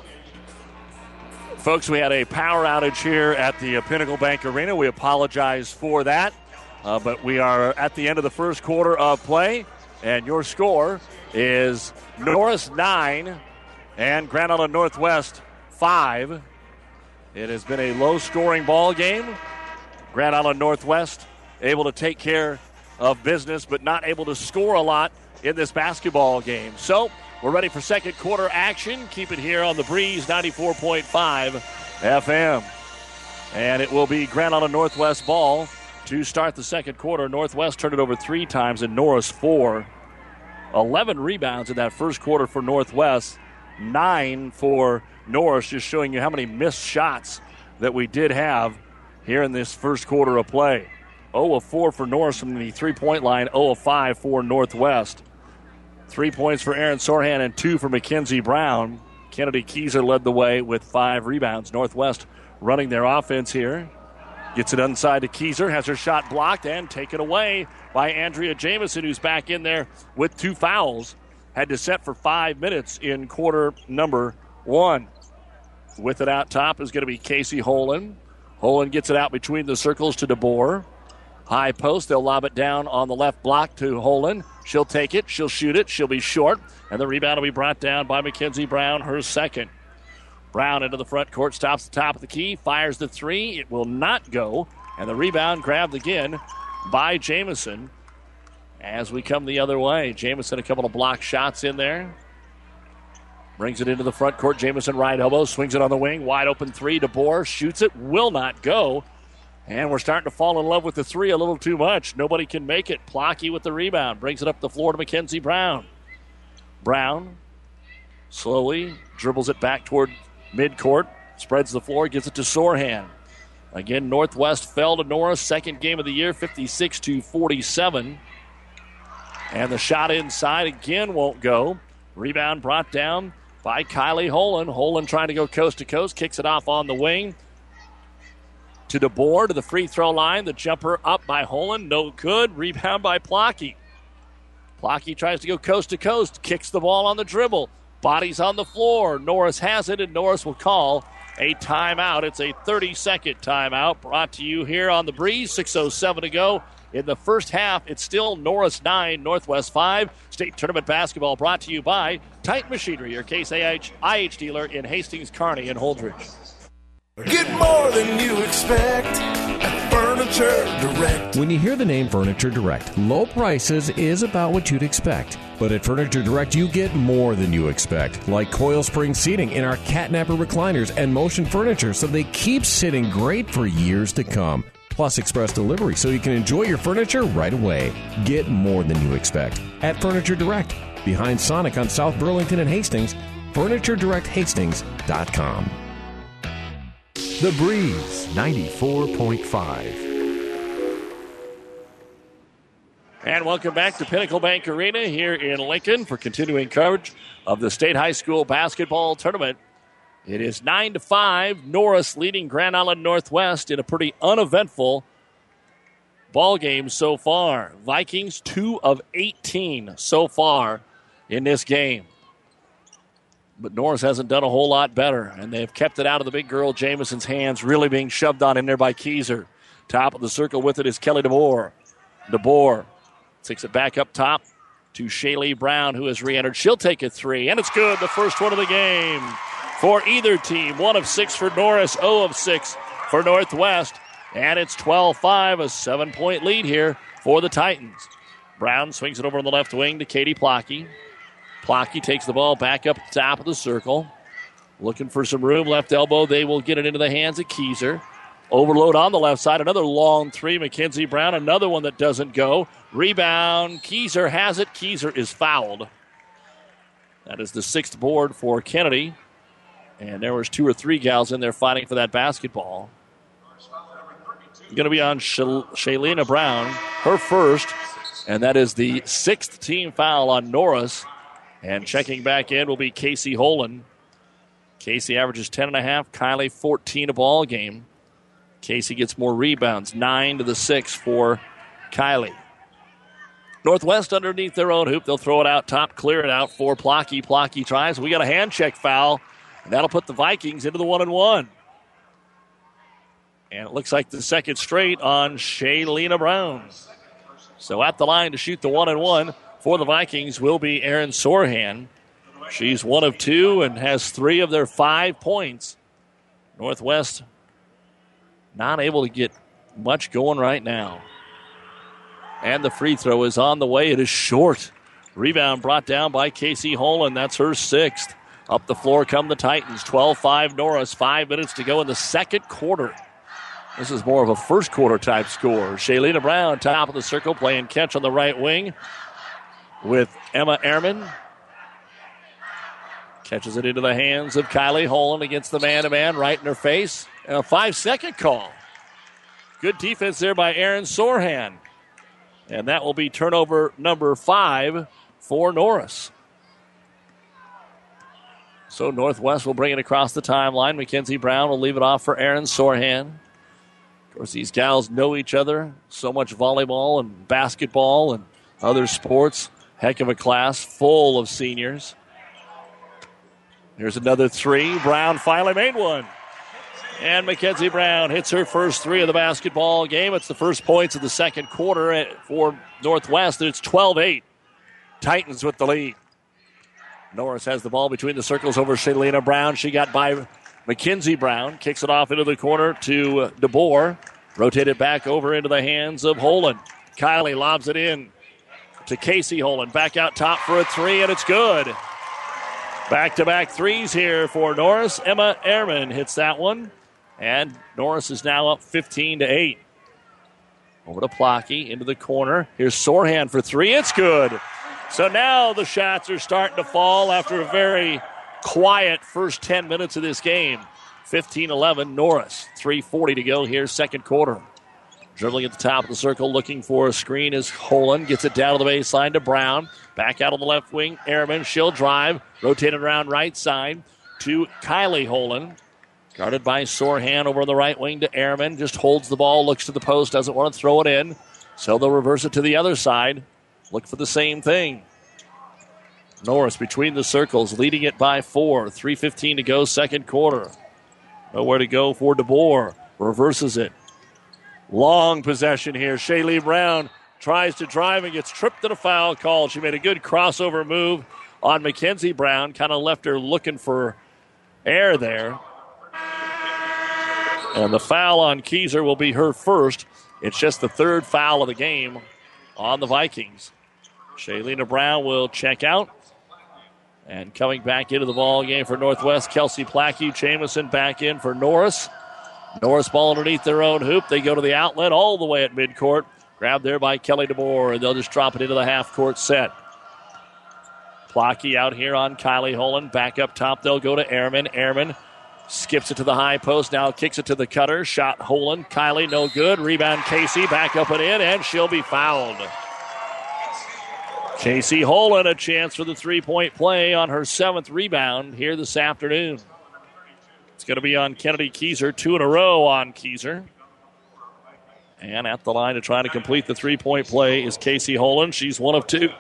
Folks, we had a power outage here at the Pinnacle Bank Arena. We apologize for that. But we are at the end of the first quarter of play, and your score is Norris 9 and Grand Island Northwest 5. It has been a low-scoring ball game. Grand Island Northwest able to take care of business, but not able to score a lot in this basketball game. So we're ready for second quarter action. Keep it here on the Breeze 94.5 FM. And it will be Grand Island Northwest ball to start the second quarter. Northwest turned it over 3 times and Norris 4. 11 rebounds in that first quarter for Northwest. 9 for Norris, just showing you how many missed shots that we did have here in this first quarter of play. 0 of 4 for Norris from the three-point line, 0 of 5 for Northwest. 3 points for Aaron Sorhan and 2 for Mackenzie Brown. Kennedy Keyser led the way with 5 rebounds. Northwest running their offense here. Gets it inside to Keyser, has her shot blocked and taken away by Andrea Jamison, who's back in there with 2 fouls. Had to set for 5 minutes in quarter number 1. With it out top is going to be Casey Holen. Holen gets it out between the circles to DeBoer. High post, they'll lob it down on the left block to Holen. She'll take it, she'll shoot it, she'll be short, and the rebound will be brought down by Mackenzie Brown, her second. Brown into the front court, stops the top of the key, fires the 3. It will not go, and the rebound grabbed again by Jamison. As we come the other way, Jamison a couple of block shots in there. Brings it into the front court, Jamison right elbow, swings it on the wing, wide open 3, DeBoer shoots it, will not go. And we're starting to fall in love with the 3 a little too much. Nobody can make it. Plocky with the rebound. Brings it up the floor to Mackenzie Brown. Brown slowly dribbles it back toward midcourt. Spreads the floor. Gives it to Sorhan. Again, Northwest fell to Norris. Second game of the year, 56-47. And the shot inside again won't go. Rebound brought down by Kylie Holen. Holen trying to go coast to coast. Kicks it off on the wing. To DeBoer to the free throw line. The jumper up by Holen. No good. Rebound by Plocky. Plocky tries to go coast to coast. Kicks the ball on the dribble. Bodies on the floor. Norris has it, and Norris will call a timeout. It's a 30-second timeout brought to you here on the Breeze. 6:07 to go in the first half. It's still Norris 9, Northwest 5. State tournament basketball brought to you by Titan Machinery, your Case IH dealer in Hastings, Kearney, and Holdridge. Get more than you expect at Furniture Direct. When you hear the name Furniture Direct, low prices is about what you'd expect. But at Furniture Direct, you get more than you expect, like coil spring seating in our catnapper recliners and motion furniture, so they keep sitting great for years to come. Plus express delivery, so you can enjoy your furniture right away. Get more than you expect at Furniture Direct, behind Sonic on South Burlington and Hastings, FurnitureDirectHastings.com. The Breeze 94.5. And welcome back to Pinnacle Bank Arena here in Lincoln for continuing coverage of the State High School basketball tournament. It is 9-5. Norris leading Grand Island Northwest in a pretty uneventful ball game so far. Vikings 2 of 18 so far in this game. But Norris hasn't done a whole lot better, and they've kept it out of the big girl Jamison's hands, really being shoved on in there by Keyser. Top of the circle with it is Kelly DeBoer. DeBoer takes it back up top to Shaylee Brown, who has re-entered. She'll take a three, and it's good. The first one of the game for either team. 1 of 6 for Norris, 0 of 6 for Northwest. And it's 12-5, a 7-point lead here for the Titans. Brown swings it over on the left wing to Katie Plocky. Plocky takes the ball back up top of the circle. Looking for some room, left elbow. They will get it into the hands of Keyser. Overload on the left side. Another long three. Mackenzie Brown, another one that doesn't go. Rebound. Keyser has it. Keyser is fouled. That is the 6th board for Kennedy. And there was 2 or 3 gals in there fighting for that basketball. Going to be on Shaylena Brown, her first. And that is the 6th team foul on Norris. And checking back in will be Casey Holen. Casey averages 10.5. Kylie 14 a ball game. Casey gets more rebounds. 9 to the 6 for Kylie. Northwest underneath their own hoop. They'll throw it out top, clear it out for Plocky. Plocky tries. We got a hand check foul. And that'll put the Vikings into the 1-and-1. And it looks like the second straight on Shaylena Brown. So at the line to shoot the 1-and-1 for the Vikings will be Erin Sorhan. She's 1 of 2 and has 3 of their 5 points. Northwest not able to get much going right now. And the free throw is on the way. It is short. Rebound brought down by Casey Holen. That's her 6th. Up the floor come the Titans. 12-5 Norris. 5 minutes to go in the second quarter. This is more of a first quarter type score. Shaylena Brown, top of the circle, playing catch on the right wing with Emma Ehrman. Catches it into the hands of Kylie Holen against the man-to-man right in her face. And a 5-second call. Good defense there by Erin Sorhan. And that will be turnover number 5 for Norris. So Northwest will bring it across the timeline. Mackenzie Brown will leave it off for Erin Sorhan. Of course, these gals know each other. So much volleyball and basketball and other sports. Heck of a class full of seniors. Here's another 3. Brown finally made one. And Mackenzie Brown hits her first 3 of the basketball game. It's the first points of the second quarter for Northwest. It's 12-8. Titans with the lead. Norris has the ball between the circles over Shaylena Brown. She got by Mackenzie Brown. Kicks it off into the corner to DeBoer. Rotated back over into the hands of Holen. Kylie lobs it in to Casey Holen. Back out top for a 3, and it's good. Back-to-back threes here for Norris. Emma Ehrman hits that one. And Norris is now up 15-8. Over to Plocky into the corner. Here's Sorhan for 3. It's good. So now the shots are starting to fall after a very quiet first 10 minutes of this game. 15-11 Norris. 3:40 to go here, second quarter. Dribbling at the top of the circle, looking for a screen is Holen. Gets it down to the baseline to Brown. Back out on the left wing, Ehrman. She'll drive. Rotated around right side to Kylie Holen. Guarded by Sorhan over on the right wing to Ehrman. Just holds the ball, looks to the post, doesn't want to throw it in. So they'll reverse it to the other side. Look for the same thing. Norris between the circles, leading it by 4. 3:15 to go, second quarter. Nowhere to go for DeBoer. Reverses it. Long possession here. Shaylee Brown tries to drive and gets tripped and a foul called. She made a good crossover move on Mackenzie Brown. Kind of left her looking for air there. And the foul on Keyser will be her first. It's just the third foul of the game on the Vikings. Shaylina Brown will check out. And coming back into the ball game for Northwest, Kelsey Plackey. Jamison back in for Norris. Norris ball underneath their own hoop. They go to the outlet all the way at midcourt. Grabbed there by Kelly DeBoer, and they'll just drop it into the half-court set. Plackey out here on Kylie Holen. Back up top, they'll go to Ehrman. Ehrman skips it to the high post, now kicks it to the cutter. Shot Holen. Kylie, no good. Rebound Casey, back up and in, and she'll be fouled. Casey Holen, a chance for the three-point play on her 7th rebound here this afternoon. It's going to be on Kennedy Keyser, 2 in a row on Keyser. And at the line to try to complete the three-point play is Casey Holen. She's 1 of 2.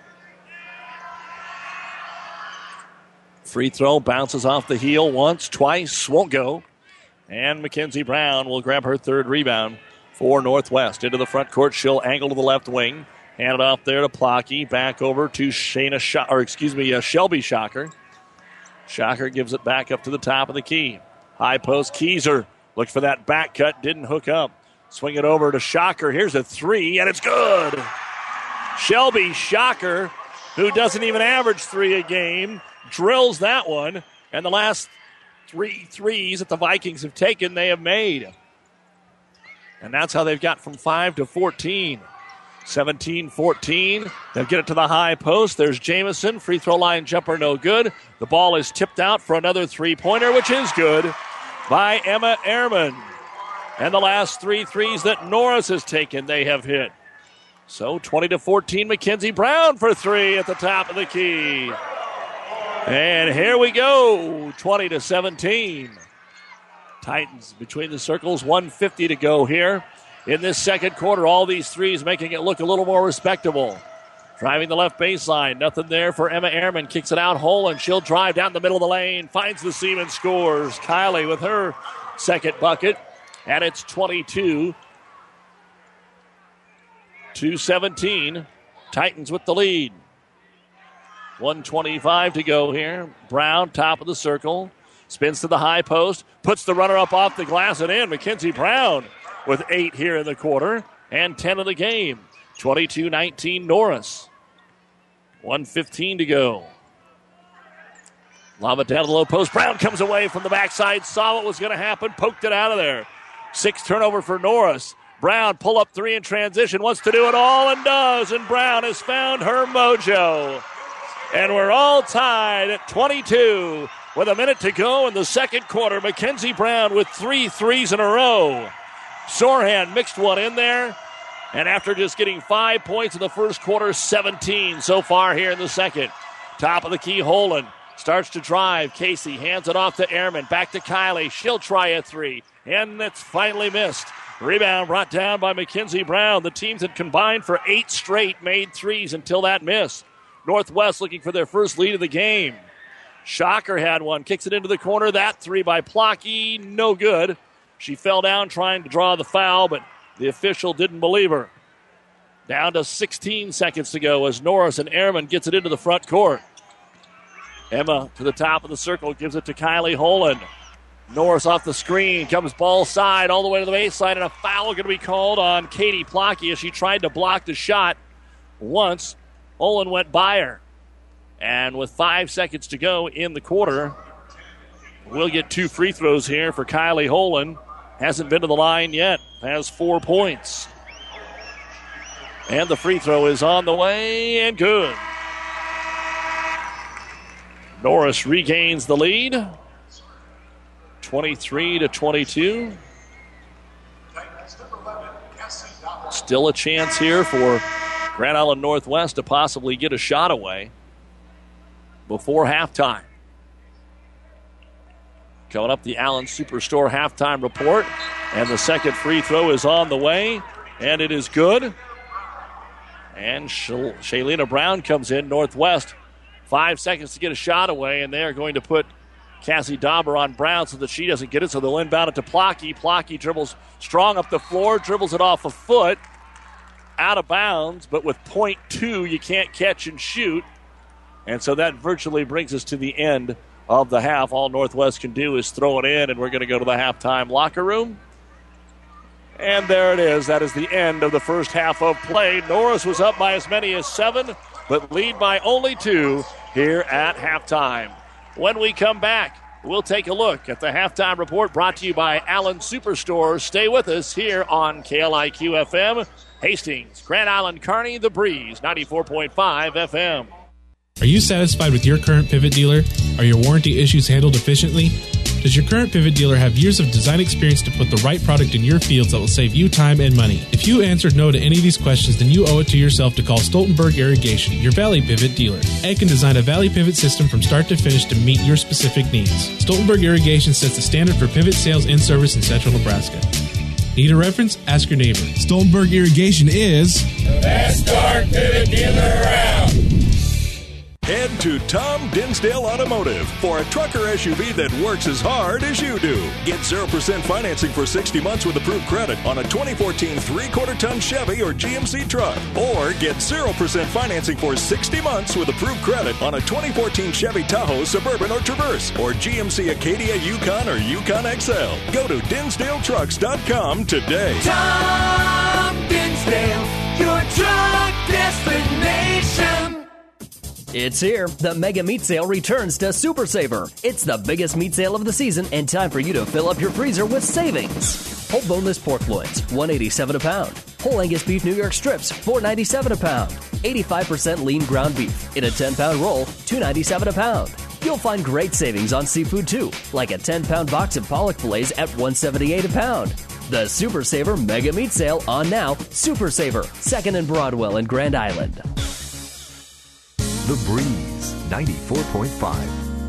Free throw bounces off the heel once, twice, won't go. And Mackenzie Brown will grab her 3rd rebound for Northwest. Into the front court, she'll angle to the left wing. Hand it off there to Plackey. Back over to Shelby Shocker. Shocker gives it back up to the top of the key. High post, Keyser looked for that back cut, didn't hook up. Swing it over to Shocker. Here's a 3, and it's good. Shelby Shocker, who doesn't even average 3 a game, drills that one. And the last 3 threes that the Vikings have taken, they have made. And that's how they've got from 5 to 14. 17-14. They'll get it to the high post. There's Jamison. Free throw line jumper, no good. The ball is tipped out for another three-pointer, which is good by Emma Ehrman. And the last 3 threes that Norris has taken, they have hit. So 20-14, Mackenzie Brown for 3 at the top of the key. And here we go, 20-17. Titans between the circles, 1:50 to go here. In this second quarter, all these threes making it look a little more respectable. Driving the left baseline, nothing there for Emma Ehrman. Kicks it out, Holen. She'll drive down the middle of the lane, finds the seam and scores. Kylie with her second bucket, and it's 22-17. Titans with the lead. 1:25 to go here. Brown, top of the circle, spins to the high post, puts the runner up off the glass and in. Mackenzie Brown with 8 here in the quarter and 10 of the game. 22-19 Norris. 1:15 to go. Lob it down to the low post. Brown comes away from the backside, saw what was going to happen, poked it out of there. 6 turnover for Norris. Brown pull up 3 in transition, wants to do it all and does, and Brown has found her mojo. And we're all tied at 22 with a minute to go in the second quarter. Mackenzie Brown with 3 threes in a row. Sorhan mixed one in there. And after just getting 5 points in the first quarter, 17 so far here in the second. Top of the key, Holen starts to drive. Casey hands it off to Ehrman. Back to Kylie. She'll try a 3. And it's finally missed. Rebound brought down by Mackenzie Brown. The teams had combined for 8 straight made threes until that miss. Northwest looking for their first lead of the game. Shocker had one. Kicks it into the corner. That 3 by Plackey. No good. She fell down trying to draw the foul, but the official didn't believe her. Down to 16 seconds to go as Norris and Ehrman gets it into the front court. Emma to the top of the circle, gives it to Kylie Holen. Norris off the screen, comes ball side all the way to the baseline, and a foul going to be called on Katie Plackey as she tried to block the shot once. Holen went by her. And with 5 seconds to go in the quarter, we'll get 2 free throws here for Kylie Holen. Hasn't been to the line yet. Has 4 points. And the free throw is on the way and good. Norris regains the lead. 23-22. Still a chance here for Grand Island Northwest to possibly get a shot away before halftime. Coming up, the Allen Superstore halftime report. And the second free throw is on the way. And it is good. And Shaylina Brown comes in. Northwest, 5 seconds to get a shot away. And they are going to put Cassie Dauber on Brown so that she doesn't get it. So they'll inbound it to Plackey. Plackey dribbles strong up the floor. Dribbles it off a foot. Out of bounds. But with .2, you can't catch and shoot. And so that virtually brings us to the end of the half. All Northwest can do is throw it in, and we're going to go to the halftime locker room. And there it is. That is the end of the first half of play. Norris was up by as many as 7, but lead by only 2 here at halftime. When we come back, we'll take a look at the halftime report brought to you by Allen Superstore. Stay with us here on KLIQ FM. Hastings, Grand Island, Kearney, The Breeze, 94.5 FM. Are you satisfied with your current pivot dealer? Are your warranty issues handled efficiently? Does your current pivot dealer have years of design experience to put the right product in your fields that will save you time and money? If you answered no to any of these questions, then you owe it to yourself to call Stoltenberg Irrigation, your Valley Pivot dealer. Ed can design a Valley Pivot system from start to finish to meet your specific needs. Stoltenberg Irrigation sets the standard for pivot sales and service in central Nebraska. Need a reference? Ask your neighbor. Stoltenberg Irrigation is the best dark pivot dealer around. Head to Tom Dinsdale Automotive for a truck or SUV that works as hard as you do. Get 0% financing for 60 months with approved credit on a 2014 3/4-ton Chevy or GMC truck. Or get 0% financing for 60 months with approved credit on a 2014 Chevy Tahoe, Suburban, or Traverse, or GMC Acadia, Yukon, or Yukon XL. Go to DinsdaleTrucks.com today. Tom Dinsdale, your truck destination. It's here. The Mega Meat Sale returns to Super Saver. It's the biggest meat sale of the season and time for you to fill up your freezer with savings. Whole boneless pork loins, $187 a pound. Whole Angus beef New York strips, $4.97 a pound. 85% lean ground beef in a 10-pound roll, $2.97 a pound. You'll find great savings on seafood too, like a 10-pound box of pollock fillets at $178 a pound. The Super Saver Mega Meat Sale on now. Super Saver, 2nd and Broadwell in Grand Island. The Breeze, 94.5.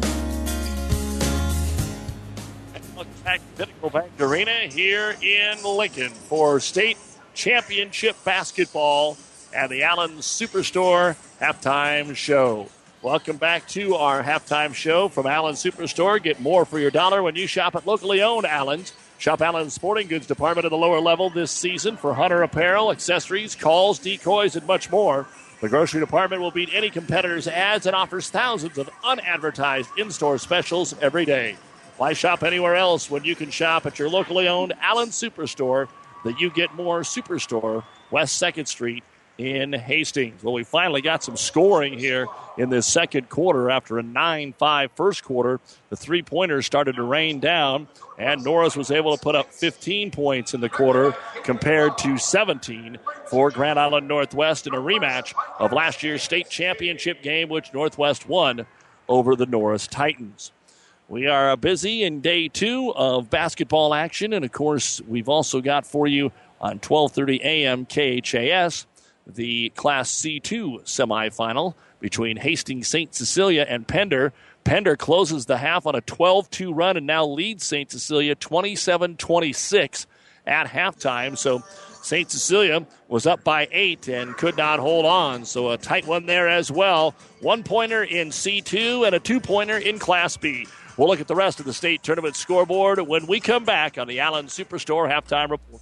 Welcome back to Pinnacle Bank Arena here in Lincoln for state championship basketball and the Allen Superstore halftime show. Welcome back to our halftime show from Allen Superstore. Get more for your dollar when you shop at locally owned Allen's. Shop Allen's Sporting Goods Department at the lower level this season for hunter apparel, accessories, calls, decoys, and much more. The grocery department will beat any competitor's ads and offers thousands of unadvertised in-store specials every day. Why shop anywhere else when you can shop at your locally owned Allen Superstore, the You Get More Superstore, West 2nd Street in Hastings? Well, we finally got some scoring here in this second quarter after a 9-5 first quarter. The three-pointers started to rain down, and Norris was able to put up 15 points in the quarter compared to 17 for Grand Island Northwest in a rematch of last year's state championship game, which Northwest won over the Norris Titans. We are busy in day 2 of basketball action, and, of course, we've also got for you on 12:30 a.m. KHAS the Class C2 semifinal between Hastings St. Cecilia and Pender. Pender closes the half on a 12-2 run and now leads St. Cecilia 27-26 at halftime. So St. Cecilia was up by 8 and could not hold on. So a tight one there as well. 1-pointer in C2 and a 2-pointer in Class B. We'll look at the rest of the state tournament scoreboard when we come back on the Allen Superstore halftime report.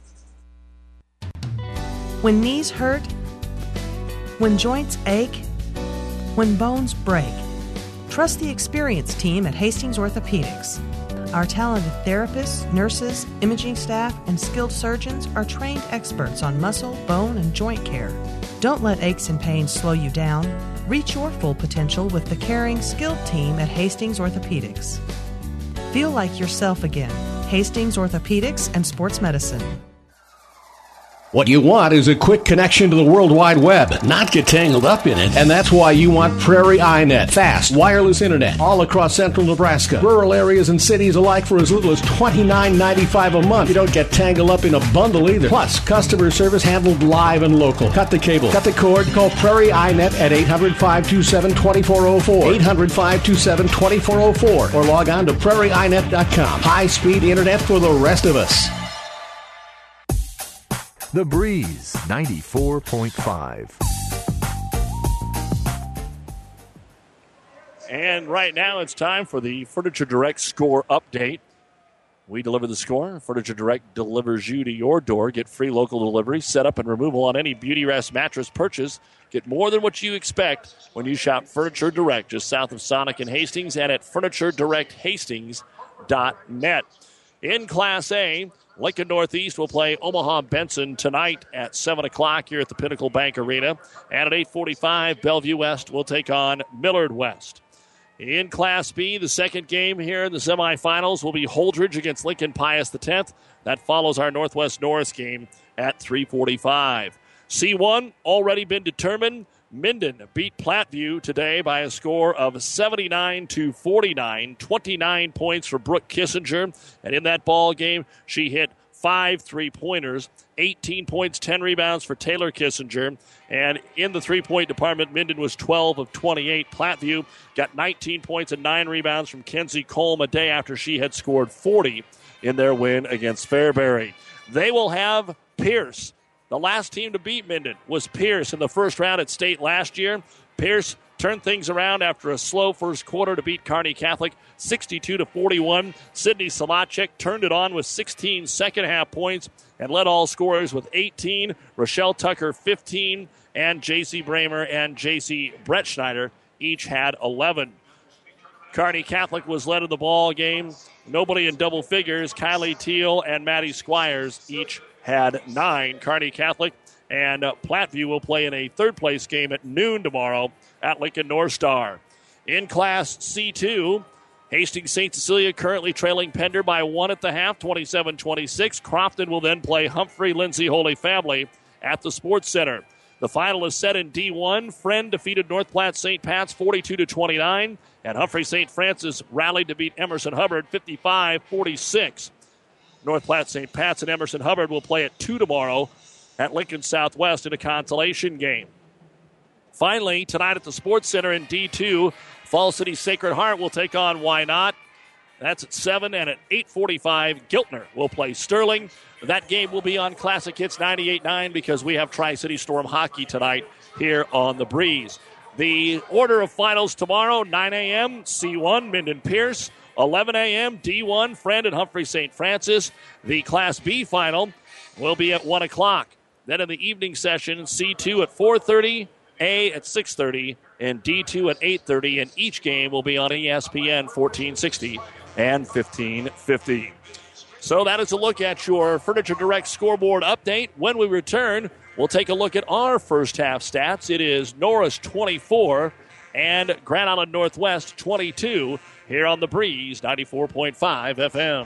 When knees hurt, when joints ache, when bones break, trust the experienced team at Hastings Orthopedics. Our talented therapists, nurses, imaging staff, and skilled surgeons are trained experts on muscle, bone, and joint care. Don't let aches and pains slow you down. Reach your full potential with the caring, skilled team at Hastings Orthopedics. Feel like yourself again. Hastings Orthopedics and Sports Medicine. What you want is a quick connection to the World Wide Web, not get tangled up in it. And that's why you want Prairie iNet. Fast, wireless internet all across central Nebraska. Rural areas and cities alike for as little as $29.95 a month. You don't get tangled up in a bundle either. Plus, customer service handled live and local. Cut the cable, cut the cord, call Prairie iNet at 800-527-2404. 800-527-2404. Or log on to prairieinet.com. High-speed internet for the rest of us. The Breeze, 94.5. And right now it's time for the Furniture Direct score update. We deliver the score. Furniture Direct delivers you to your door. Get free local delivery, setup, and removal on any Beautyrest mattress purchase. Get more than what you expect when you shop Furniture Direct, just south of Sonic and Hastings, and at FurnitureDirectHastings.net. In Class A, Lincoln Northeast will play Omaha Benson tonight at 7 o'clock here at the Pinnacle Bank Arena. And at 8:45, Bellevue West will take on Millard West. In Class B, the second game here in the semifinals will be Holdridge against Lincoln Pius X. That follows our Northwest Norris game at 3:45. C1 already been determined. Minden beat Platteview today by a score of 79-49. 29 points for Brooke Kissinger. And in that ball game, she hit 5 3-pointers, 18 points, 10 rebounds for Taylor Kissinger. And in the three-point department, Minden was 12 of 28. Platteview got 19 points and 9 rebounds from Kenzie Colm a day after she had scored 40 in their win against Fairbury. They will have Pierce. The last team to beat Minden was Pierce in the first round at state last year. Pierce turned things around after a slow first quarter to beat Kearney Catholic 62-41. Sydney Salachek turned it on with 16 second-half points and led all scorers with 18. Rochelle Tucker, 15, and J.C. Bramer and J.C. Brettschneider each had 11. Kearney Catholic was led in the ball game. Nobody in double figures. Kylie Teal and Maddie Squires each had 9. Kearney Catholic and Platteview will play in a third-place game at noon tomorrow at Lincoln North Star. In Class C2, Hastings St. Cecilia currently trailing Pender by 1 at the half, 27-26. Crofton will then play Humphrey Lindsay Holy Family at the Sports Center. The final is set in D1. Friend defeated North Platte St. Pat's 42-29, and Humphrey St. Francis rallied to beat Emerson Hubbard 55-46. North Platte St. Pat's and Emerson Hubbard will play at 2 tomorrow at Lincoln Southwest in a consolation game. Finally, tonight at the Sports Center in D2, Falls City Sacred Heart will take on Why Not. That's at 7, and at 8:45, Giltner will play Sterling. That game will be on Classic Hits 98.9 because we have Tri-City Storm hockey tonight here on the Breeze. The order of finals tomorrow, 9 a.m., C1, Minden Pierce. 11 a.m., D1, Friend and Humphrey St. Francis. The Class B final will be at 1 o'clock. Then in the evening session, C2 at 4:30, A at 6:30, and D2 at 8:30. And each game will be on ESPN 1460 and 1550. So that is a look at your Furniture Direct scoreboard update. When we return, we'll take a look at our first half stats. It is Norris 24 and Grand Island Northwest 22 here on the Breeze 94.5 FM.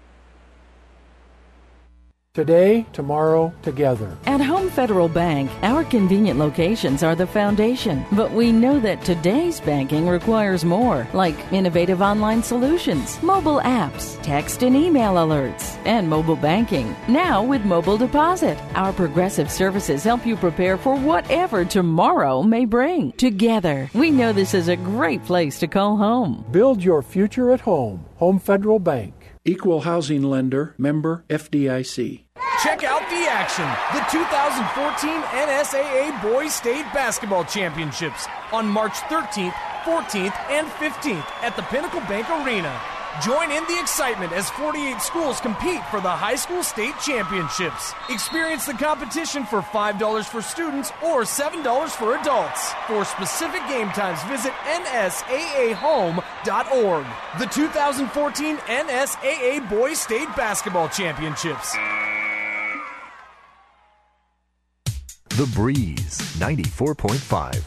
Today, tomorrow, together. At Home Federal Bank, our convenient locations are the foundation. But we know that today's banking requires more, like innovative online solutions, mobile apps, text and email alerts, and mobile banking. Now with Mobile Deposit, our progressive services help you prepare for whatever tomorrow may bring. Together, we know this is a great place to call home. Build your future at home. Home Federal Bank. Equal housing lender, member FDIC. Check out the action. The 2014 NSAA Boys State Basketball Championships on March 13th, 14th, and 15th at the Pinnacle Bank Arena. Join in the excitement as 48 schools compete for the high school state championships. Experience the competition for $5 for students or $7 for adults. For specific game times, visit nsaahome.org. The 2014 NSAA Boys State Basketball Championships. The Breeze 94.5.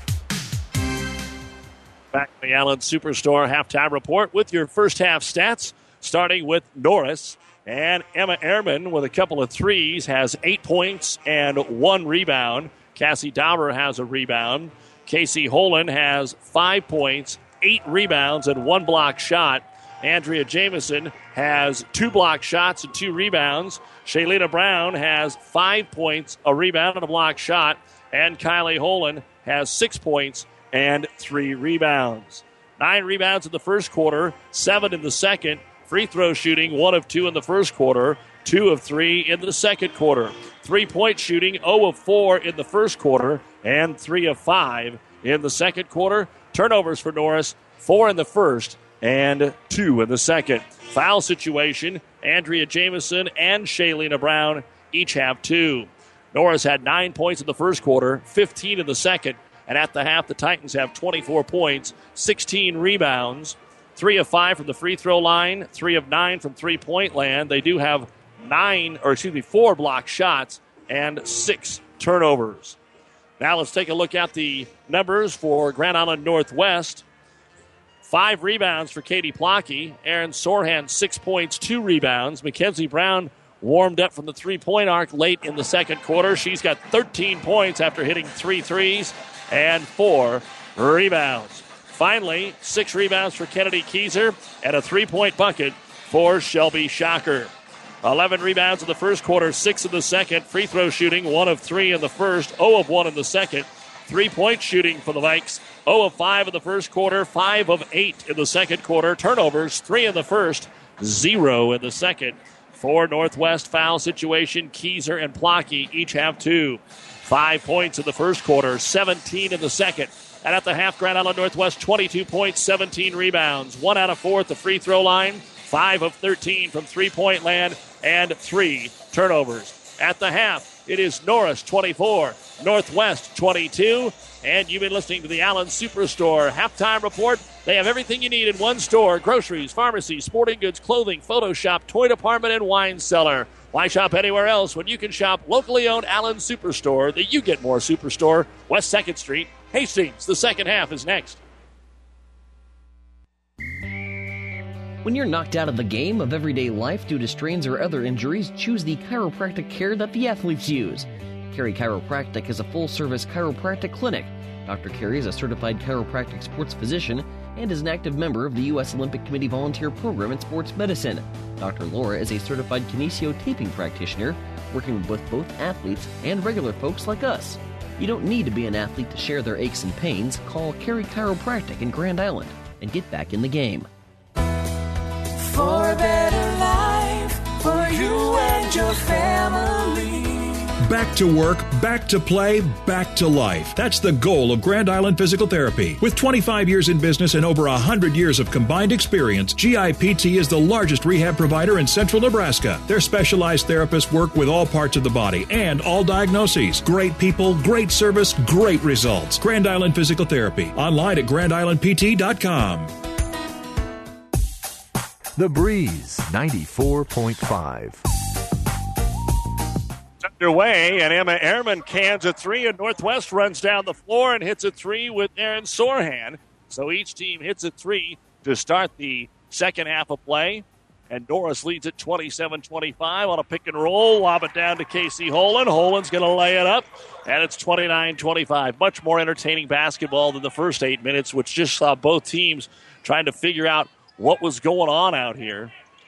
Back to the Allen Superstore halftime report with your first half stats, starting with Norris. And Emma Ehrman with a couple of threes has 8 points and 1 rebound. Cassie Dauber has a rebound. Casey Holen has 5 points, 8 rebounds, and 1 block shot. Andrea Jamison has 2 block shots and 2 rebounds. Shaylina Brown has 5 points, a rebound, and a block shot. And Kylie Holen has 6 points and 3 rebounds. 9 rebounds in the first quarter, 7 in the second. Free throw shooting, 1 of 2 in the first quarter, 2 of 3 in the second quarter. 3-point shooting, 0 of 4 in the first quarter, and 3 of 5 in the second quarter. Turnovers for Norris, 4 in the first and 2 in the second. Foul situation, Andrea Jamison and Shaylina Brown each have 2. Norris had 9 points in the first quarter, 15 in the second. And at the half, the Titans have 24 points, 16 rebounds, 3 of 5 from the free throw line, 3 of 9 from three-point land. They do have 4 block shots and 6 turnovers. Now let's take a look at the numbers for Grand Island Northwest. 5 rebounds for Katie Plocky. Erin Sorhan, 6 points, 2 rebounds. Mackenzie Brown warmed up from the three-point arc late in the second quarter. She's got 13 points after hitting 3 threes and 4 rebounds. Finally, 6 rebounds for Kennedy Keyser and a 3-point bucket for Shelby Shocker. 11 rebounds in the first quarter, 6 in the second. Free throw shooting, 1 of 3 in the first, 0 of 1 in the second. 3-point shooting for the Vikes, 0 of 5 in the first quarter, 5 of 8 in the second quarter. Turnovers, 3 in the first, 0 in the second. For Northwest foul situation, Keyser and Plocky each have 2. 5 points in the first quarter, 17 in the second. And at the half, Grand Island Northwest, 22 points, 17 rebounds. 1 out of 4 at the free throw line, 5 of 13 from three-point land, and 3 turnovers. At the half, it is Norris 24, Northwest 22. And you've been listening to the Allen Superstore halftime report. They have everything you need in one store: groceries, pharmacy, sporting goods, clothing, photo shop, toy department, and wine cellar. Why shop anywhere else when you can shop locally owned Allen Superstore, the You Get More Superstore, West 2nd Street, Hastings. The second half is next. When you're knocked out of the game of everyday life due to strains or other injuries, choose the chiropractic care that the athletes use. Carey Chiropractic is a full-service chiropractic clinic. Dr. Carey is a certified chiropractic sports physician and is an active member of the U.S. Olympic Committee Volunteer Program in Sports Medicine. Dr. Laura is a certified kinesiotaping practitioner, working with both athletes and regular folks like us. You don't need to be an athlete to share their aches and pains. Call Carey Chiropractic in Grand Island and get back in the game. For a better life, for you and your family. Back to work, back to play, back to life. That's the goal of Grand Island Physical Therapy. With 25 years in business and over 100 years of combined experience, GIPT is the largest rehab provider in central Nebraska. Their specialized therapists work with all parts of the body and all diagnoses. Great people, great service, great results. Grand Island Physical Therapy. Online at grandislandpt.com. The Breeze 94.5. Underway, and Emma Ehrman cans a 3, and Northwest runs down the floor and hits a 3 with Erin Sorhan. So each team hits a 3 to start the second half of play. And Norris leads at 27-25 on a pick and roll. Lob it down to Casey Holen. Holen's going to lay it up, and it's 29-25. Much more entertaining basketball than the first 8 minutes, which just saw both teams trying to figure out what was going on out here.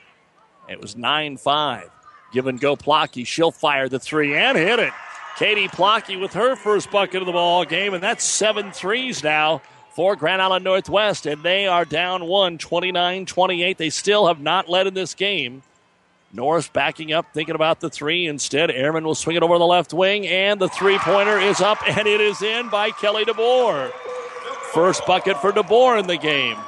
It was 9-5. Give and go Plocky. She'll fire the 3 and hit it. Katie Plocky with her first bucket of the ball game, and that's 7 threes now for Grand Island Northwest, and they are down 1, 29-28. They still have not led in this game. Norris backing up, thinking about the 3 instead. Ehrman will swing it over the left wing, and the three-pointer is up, and it is in by Kelly DeBoer. First bucket for DeBoer in the game,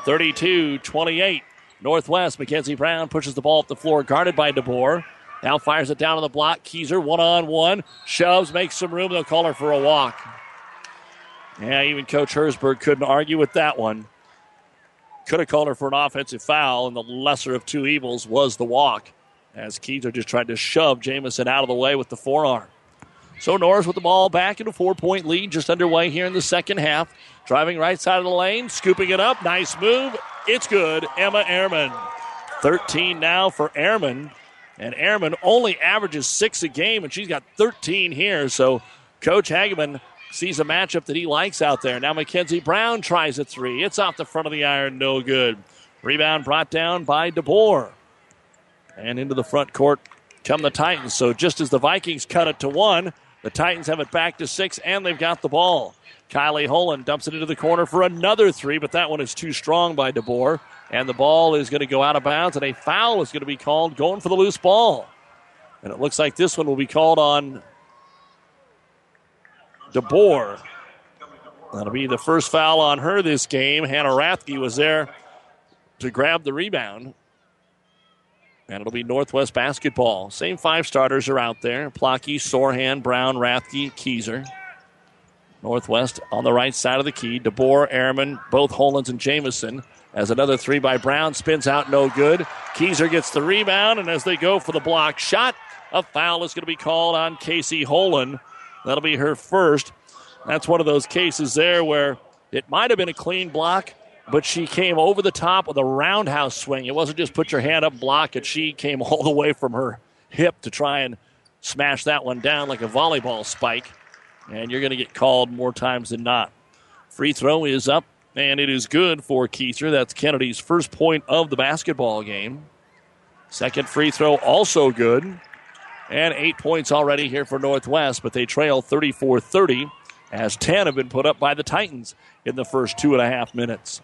32-28. Northwest, Mackenzie Brown pushes the ball up the floor, guarded by DeBoer. Now fires it down on the block. Keyser one-on-one. Shoves, makes some room. They'll call her for a walk. Yeah, even Coach Hersberg couldn't argue with that one. Could have called her for an offensive foul, and the lesser of two evils was the walk, as Keyser just tried to shove Jamison out of the way with the forearm. So Norris with the ball back in a 4-point lead, just underway here in the second half. Driving right side of the lane, scooping it up. Nice move. It's good. Emma Ehrman. 13 now for Ehrman. And Ehrman only averages 6 a game, and she's got 13 here. So Coach Hageman sees a matchup that he likes out there. Now Mackenzie Brown tries a 3. It's off the front of the iron, no good. Rebound brought down by DeBoer. And into the front court come the Titans. So just as the Vikings cut it to 1, the Titans have it back to 6, and they've got the ball. Kylie Holen dumps it into the corner for another 3, but that one is too strong by DeBoer. And the ball is going to go out of bounds, and a foul is going to be called going for the loose ball. And it looks like this one will be called on DeBoer. That'll be the first foul on her this game. Hannah Rathke was there to grab the rebound. And it'll be Northwest basketball. Same 5 starters are out there. Plocky, Sorhan, Brown, Rathke, Keyser. Northwest on the right side of the key. DeBoer, Ehrman, both Hollands and Jamison. As another 3 by Brown spins out, no good. Keyser gets the rebound, and as they go for the block shot, a foul is going to be called on Casey Holen. That'll be her first. That's one of those cases there where it might have been a clean block, but she came over the top with a roundhouse swing. It wasn't just put your hand up, block it. She came all the way from her hip to try and smash that one down like a volleyball spike. And you're going to get called more times than not. Free throw is up, and it is good for Keyser. That's Kennedy's first point of the basketball game. Second free throw also good. And 8 points already here for Northwest, but they trail 34-30 as 10 have been put up by the Titans in the first 2.5 minutes.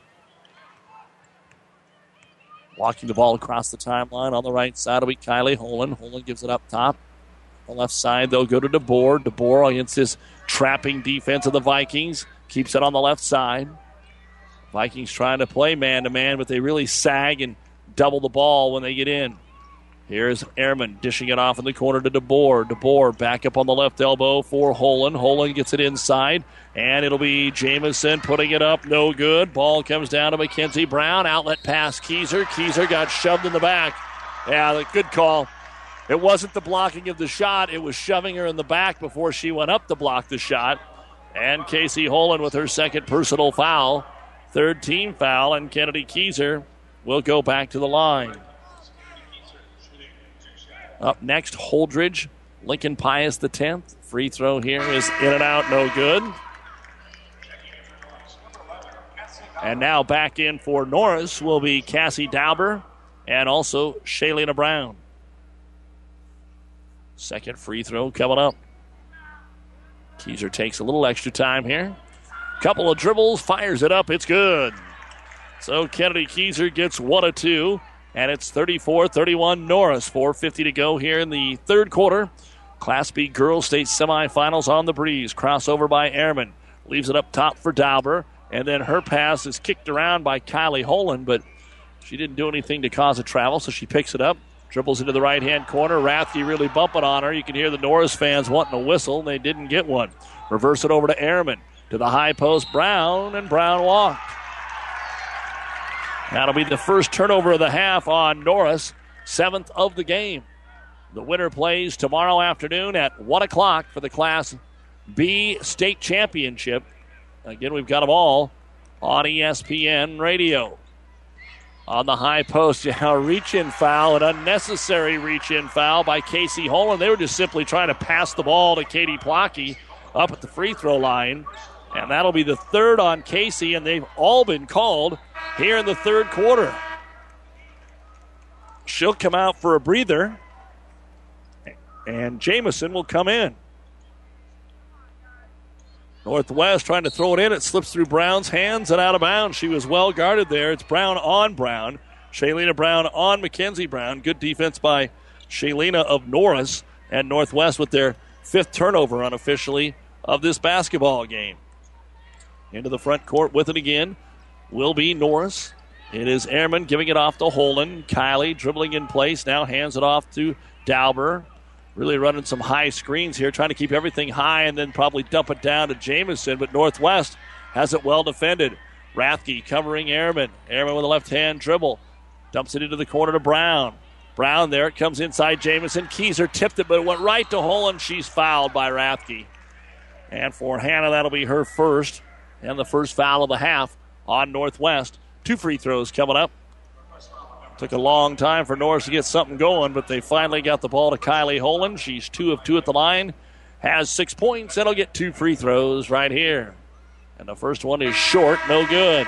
Walking the ball across the timeline on the right side will be Kylie Holen. Holen gives it up top. On the left side, they'll go to DeBoer. DeBoer against this trapping defense of the Vikings. Keeps it on the left side. Vikings trying to play man-to-man, but they really sag and double the ball when they get in. Here's Ehrman dishing it off in the corner to DeBoer. DeBoer back up on the left elbow for Holen. Holen gets it inside, and it'll be Jamison putting it up. No good. Ball comes down to Mackenzie Brown. Outlet pass Keyser. Keyser got shoved in the back. Yeah, good call. It wasn't the blocking of the shot. It was shoving her in the back before she went up to block the shot. And Casey Holen with her second personal foul. Third team foul, and Kennedy Keyser will go back to the line. Up next, Holdridge, Lincoln Pius the 10th. Free throw here is in and out, no good. And now back in for Norris will be Cassie Dauber and also Shaylina Brown. Second free throw coming up. Keyser takes a little extra time here. Couple of dribbles, fires it up, it's good. So Kennedy Keyser gets 1 of 2. And it's 34-31 Norris. 4:50 to go here in the third quarter. Class B Girls State semifinals on the breeze. Crossover by Ehrman. Leaves it up top for Dauber. And then her pass is kicked around by Kylie Holen, but she didn't do anything to cause a travel, so she picks it up. Dribbles into the right-hand corner. Rathke really bumping on her. You can hear the Norris fans wanting a whistle, and they didn't get one. Reverse it over to Ehrman. To the high post, Brown, and Brown walked. That'll be the first turnover of the half on Norris, 7th of the game. The winner plays tomorrow afternoon at 1 o'clock for the Class B State Championship. Again, we've got them all on ESPN Radio. On the high post, a reach-in foul, an unnecessary reach-in foul by Casey Holen. They were just simply trying to pass the ball to Katie Plocky up at the free throw line. And that'll be the third on Casey, and they've all been called here in the third quarter. She'll come out for a breather, and Jamison will come in. Northwest trying to throw it in. It slips through Brown's hands and out of bounds. She was well guarded there. It's Brown on Brown. Shaylina Brown on Mackenzie Brown. Good defense by Shaylina of Norris. And Northwest with their 5th turnover unofficially of this basketball game. Into the front court with it again will be Norris. It is Ehrman giving it off to Holen. Kylie dribbling in place. Now hands it off to Dauber. Really running some high screens here, trying to keep everything high and then probably dump it down to Jamison. But Northwest has it well defended. Rathke covering Ehrman. Ehrman with a left-hand dribble. Dumps it into the corner to Brown. Brown there. It comes inside Jamison. Keyser tipped it, but it went right to Holen. She's fouled by Rathke. And for Hannah, that'll be her first. And the first foul of the half on Northwest. 2 free throws coming up. Took a long time for Norris to get something going, but they finally got the ball to Kylie Holen. She's 2 of 2 at the line. Has 6 points, and will get 2 free throws right here. And the first one is short, no good.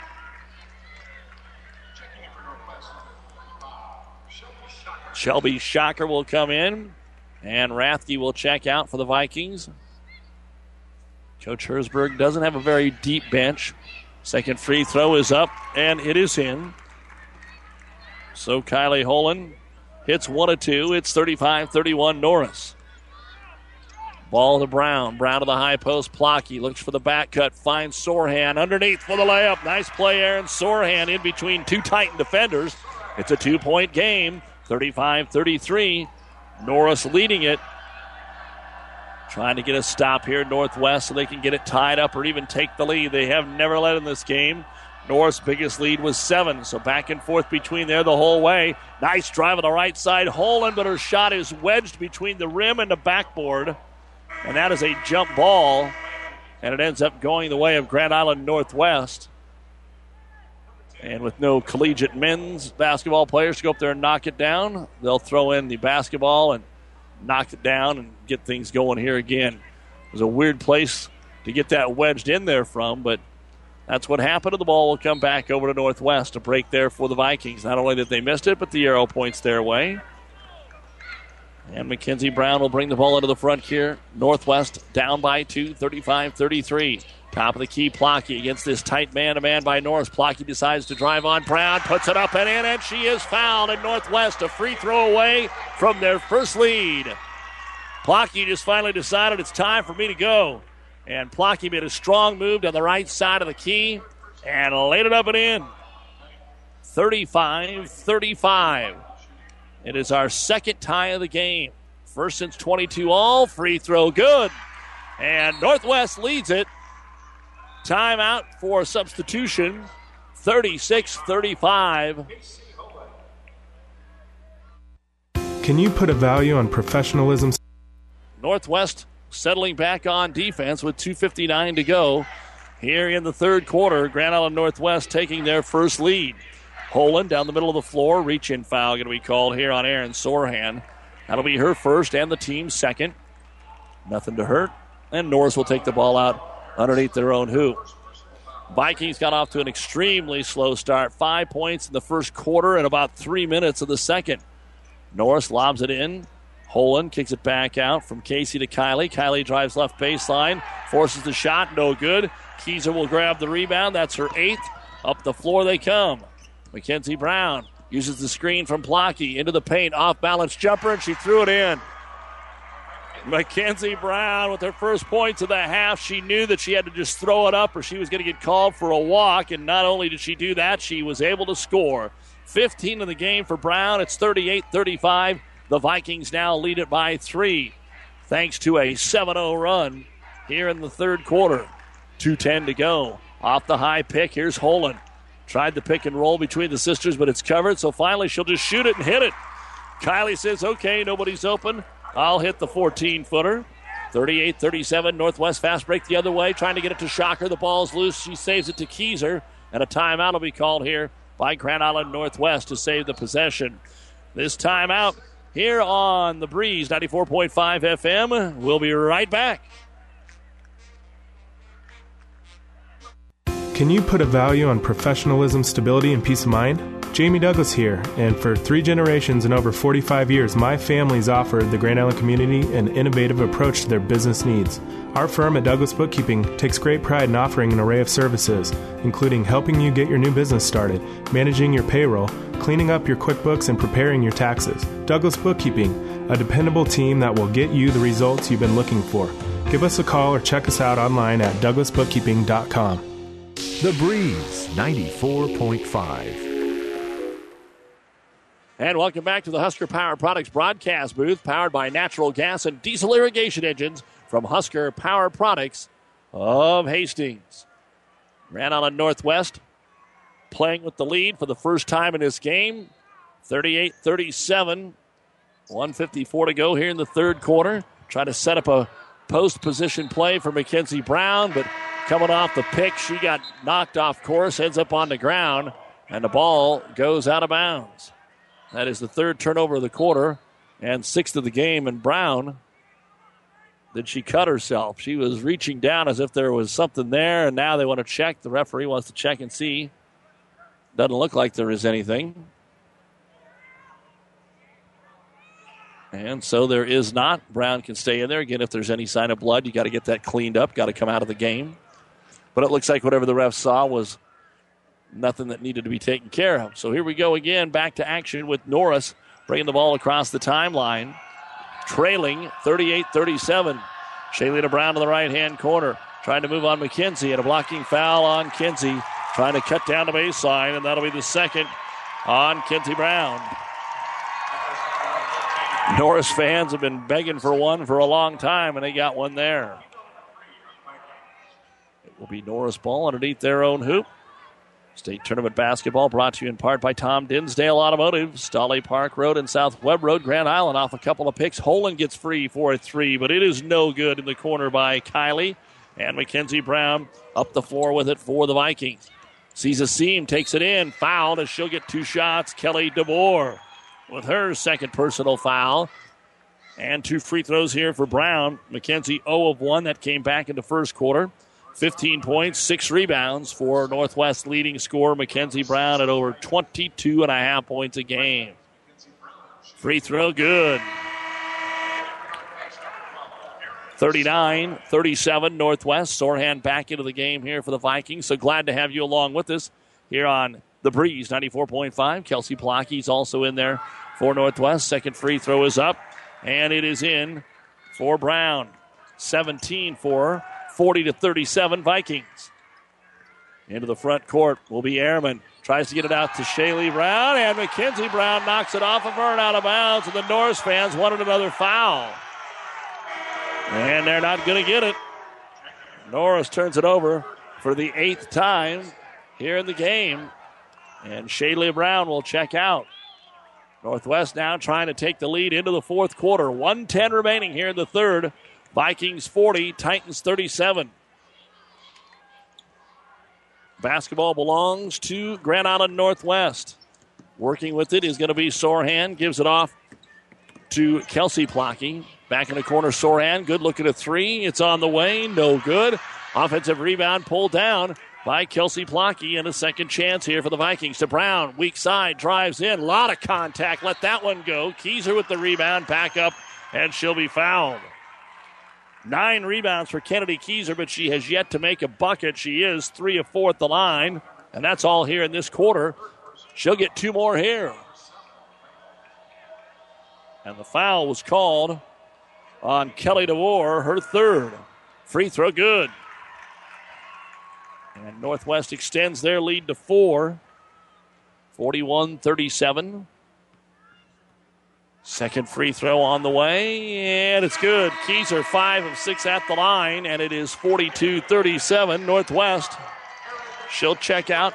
Shelby Shocker will come in, and Rathke will check out for the Vikings. Coach Herzberg doesn't have a very deep bench. Second free throw is up, and it is in. So Kylie Holen hits 1 of 2. It's 35-31 Norris. Ball to Brown. Brown to the high post. Plocky looks for the back cut. Finds Sorhan underneath for the layup. Nice play, Aaron Sorhan in between 2 Titan defenders. It's a 2-point game. 35-33. Norris leading it. Trying to get a stop here, Northwest, so they can get it tied up or even take the lead. They have never led in this game. North's biggest lead was 7, so back and forth between there the whole way. Nice drive on the right side, Holen, but her shot is wedged between the rim and the backboard, and that is a jump ball, and it ends up going the way of Grand Island Northwest. And with no collegiate men's basketball players to go up there and knock it down, they'll throw in the basketball and knock it down and get things going here again. It was a weird place to get that wedged in there from, but that's what happened, and the ball will come back over to Northwest. A break there for the Vikings. Not only that they missed it, but the arrow points their way. And Mackenzie Brown will bring the ball into the front here. Northwest down by 2, 35-33. Top of the key, Plocky against this tight man-to-man by Norris. Plocky decides to drive on Brown, puts it up and in, and she is fouled. And Northwest a free throw away from their first lead. Plocky just finally decided it's time for me to go. And Plocky made a strong move down the right side of the key and laid it up and in. 35-35. It is our second tie of the game. First since 22 all. Free throw good. And Northwest leads it. Timeout for substitution. 36-35. Can you put a value on professionalism? Northwest settling back on defense with 2:59 to go here in the third quarter. Grand Island Northwest taking their first lead. Holen down the middle of the floor. Reach-in foul going to be called here on Aaron Sorhan. That'll be her first and the team's second. Nothing to hurt. And Norris will take the ball out underneath their own hoop. Vikings got off to an extremely slow start. 5 points in the first quarter and about 3 minutes of the second. Norris lobs it in. Holen kicks it back out from Casey to Kylie. Kylie drives left baseline, forces the shot, no good. Keyser will grab the rebound. That's her 8th. Up the floor they come. Mackenzie Brown uses the screen from Plocky into the paint, off-balance jumper, and she threw it in. Mackenzie Brown with her first points of the half. She knew that she had to just throw it up or she was going to get called for a walk, and not only did she do that, she was able to score. 15 in the game for Brown. It's 38-35. The Vikings now lead it by 3 thanks to a 7-0 run here in the third quarter. 2:10 to go. Off the high pick, here's Holen. Tried the pick and roll between the sisters, but it's covered, so finally she'll just shoot it and hit it. Kylie says, okay, nobody's open. I'll hit the 14-footer. 38-37, Northwest fast break the other way, trying to get it to Shocker. The ball's loose. She saves it to Keyser, and a timeout will be called here by Grand Island Northwest to save the possession. This timeout here on The Breeze, 94.5 FM. We'll be right back. Can you put a value on professionalism, stability, and peace of mind? Jamie Douglas here, and for 3 generations and over 45 years, my family's offered the Grand Island community an innovative approach to their business needs. Our firm at Douglas Bookkeeping takes great pride in offering an array of services, including helping you get your new business started, managing your payroll, cleaning up your QuickBooks, and preparing your taxes. Douglas Bookkeeping, a dependable team that will get you the results you've been looking for. Give us a call or check us out online at douglasbookkeeping.com. The Breeze 94.5. And welcome back to the Husker Power Products broadcast booth, powered by natural gas and diesel irrigation engines from Husker Power Products of Hastings. Grand Island Northwest playing with the lead for the first time in this game. 38-37. 1:54 to go here in the third quarter. Trying to set up a post position play for Mackenzie Brown, but coming off the pick, she got knocked off course, ends up on the ground, and the ball goes out of bounds. That is the third turnover of the quarter and 6th of the game. And Brown, did she cut herself? She was reaching down as if there was something there, and now they want to check. The referee wants to check and see. Doesn't look like there is anything. And so there is not. Brown can stay in there. Again, if there's any sign of blood, you got to get that cleaned up, got to come out of the game. But it looks like whatever the ref saw was nothing that needed to be taken care of. So here we go again, back to action with Norris bringing the ball across the timeline, trailing 38-37. Shaylina Brown to the right-hand corner, trying to move on McKenzie, and a blocking foul on Kinsey, trying to cut down the baseline, and that'll be the second on Kinsey Brown. Norris fans have been begging for one for a long time, and they got one there. It will be Norris ball underneath their own hoop. State Tournament basketball brought to you in part by Tom Dinsdale Automotive. Stolly Park Road and South Webb Road. Grand Island off a couple of picks. Holen gets free for a three, but it is no good in the corner by Kylie. And Mackenzie Brown up the floor with it for the Vikings. Sees a seam, takes it in. Fouled as she'll get 2 shots. Kelly DeBoer with her second personal foul. And 2 free throws here for Brown. Mackenzie 0 of 1. That came back in the first quarter. 15 points, 6 rebounds for Northwest leading scorer Mackenzie Brown at over 22.5 points a game. Free throw good. 39-37 Northwest. Sorhan back into the game here for the Vikings. So glad to have you along with us here on The Breeze 94.5. Kelsey Plocky's also in there for Northwest. Second free throw is up, and it is in for Brown. 17 for 40-37 Vikings. Into the front court will be Ehrman. Tries to get it out to Shaylee Brown, and Mackenzie Brown knocks it off of her and out of bounds, and the Norris fans wanted another foul. And they're not going to get it. Norris turns it over for the 8th time here in the game, and Shaylee Brown will check out. Northwest now trying to take the lead into the fourth quarter. 1:10 remaining here in the third. Vikings 40, Titans 37. Basketball belongs to Grand Island Northwest. Working with it is going to be Sorhan. Gives it off to Kelsey Plocky. Back in the corner, Sorhan. Good look at a three. It's on the way. No good. Offensive rebound pulled down by Kelsey Plocky. And a second chance here for the Vikings. To Brown. Weak side. Drives in. A lot of contact. Let that one go. Keyser with the rebound. Back up. And she'll be fouled. 9 rebounds for Kennedy Keyser, but she has yet to make a bucket. She is 3 of 4 at the line, and that's all here in this quarter. She'll get 2 more here. And the foul was called on Kelly DeVore, her third. Free throw good. And Northwest extends their lead to 4, 41-37. Second free throw on the way, and it's good. Keyser 5 of 6 at the line, and it is 42-37 Northwest. She'll check out,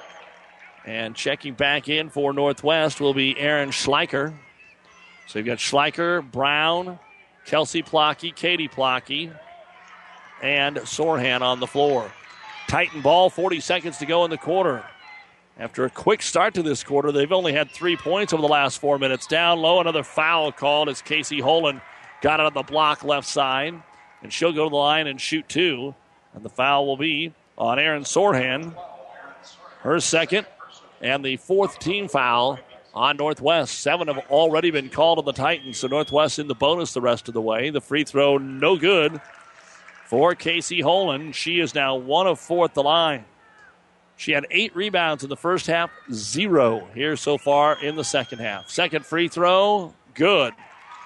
and checking back in for Northwest will be Aaron Schleicher. So you've got Schleicher, Brown, Kelsey Plocky, Katie Plocky, and Sorhan on the floor. Titan ball, 40 seconds to go in the quarter. After a quick start to this quarter, they've only had 3 points over the last 4 minutes. Down low, another foul called as Casey Holen got out of the block left side. And she'll go to the line and shoot 2. And the foul will be on Aaron Sorhan. Her second and the 4th team foul on Northwest. 7 have already been called on the Titans, so Northwest in the bonus the rest of the way. The free throw no good for Casey Holen. She is now 1 of 4 at the line. She had 8 rebounds in the first half, 0 here so far in the second half. Second free throw, good.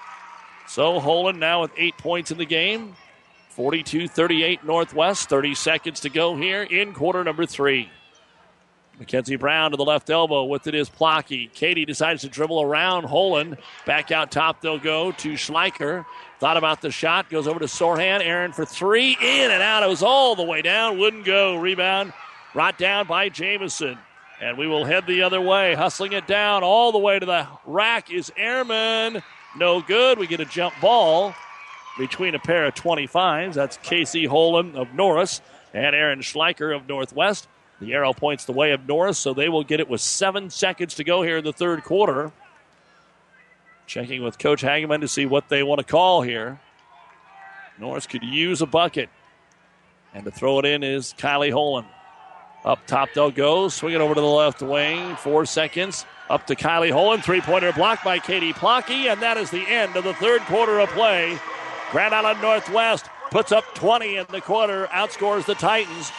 So Holen now with 8 points in the game. 42-38 Northwest, 30 seconds to go here in quarter number 3. Mackenzie Brown to the left elbow. With it is Plocky. Katie decides to dribble around Holen. Back out top they'll go to Schleicher. Thought about the shot, goes over to Sorhan. Aaron for 3, in and out. It was all the way down, wouldn't go. Rebound brought down by Jamison. And we will head the other way. Hustling it down all the way to the rack is Ehrman. No good. We get a jump ball between a pair of 25s. That's Casey Holen of Norris and Aaron Schleicher of Northwest. The arrow points the way of Norris, so they will get it with 7 seconds to go here in the third quarter. Checking with Coach Hageman to see what they want to call here. Norris could use a bucket. And to throw it in is Kylie Holen. Up top they'll go. Swing it over to the left wing. 4 seconds. Up to Kylie Holen. 3-pointer blocked by Katie Plocky. And that is the end of the third quarter of play. Grand Island Northwest puts up 20 in the quarter. Outscores the Titans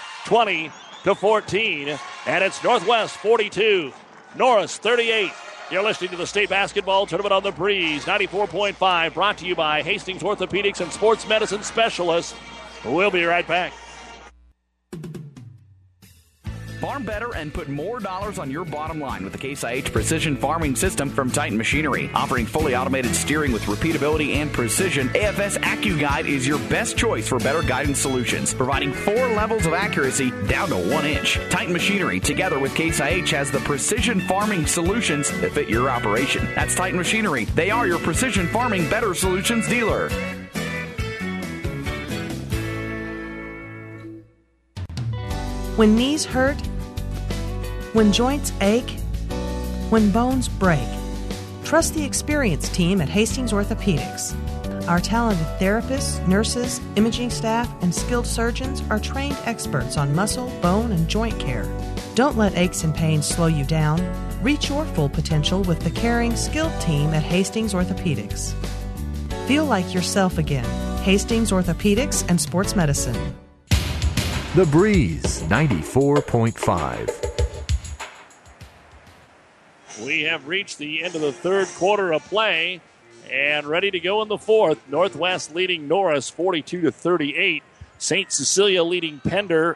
20-14. And it's Northwest 42. Norris 38. You're listening to the State Basketball Tournament on the Breeze. 94.5. Brought to you by Hastings Orthopedics and Sports Medicine Specialists. We'll be right back. Farm better and put more dollars on your bottom line with the Case IH Precision Farming System from Titan Machinery. Offering fully automated steering with repeatability and precision, AFS AccuGuide is your best choice for better guidance solutions, providing 4 levels of accuracy down to 1 inch. Titan Machinery, together with Case IH, has the precision farming solutions that fit your operation. That's Titan Machinery. They are your precision farming better solutions dealer. When knees hurt, when joints ache, when bones break, trust the experienced team at Hastings Orthopedics. Our talented therapists, nurses, imaging staff, and skilled surgeons are trained experts on muscle, bone, and joint care. Don't let aches and pains slow you down. Reach your full potential with the caring, skilled team at Hastings Orthopedics. Feel like yourself again. Hastings Orthopedics and Sports Medicine. The Breeze 94.5. We have reached the end of the third quarter of play and ready to go in the fourth. Northwest leading Norris 42-38. St. Cecilia leading Pender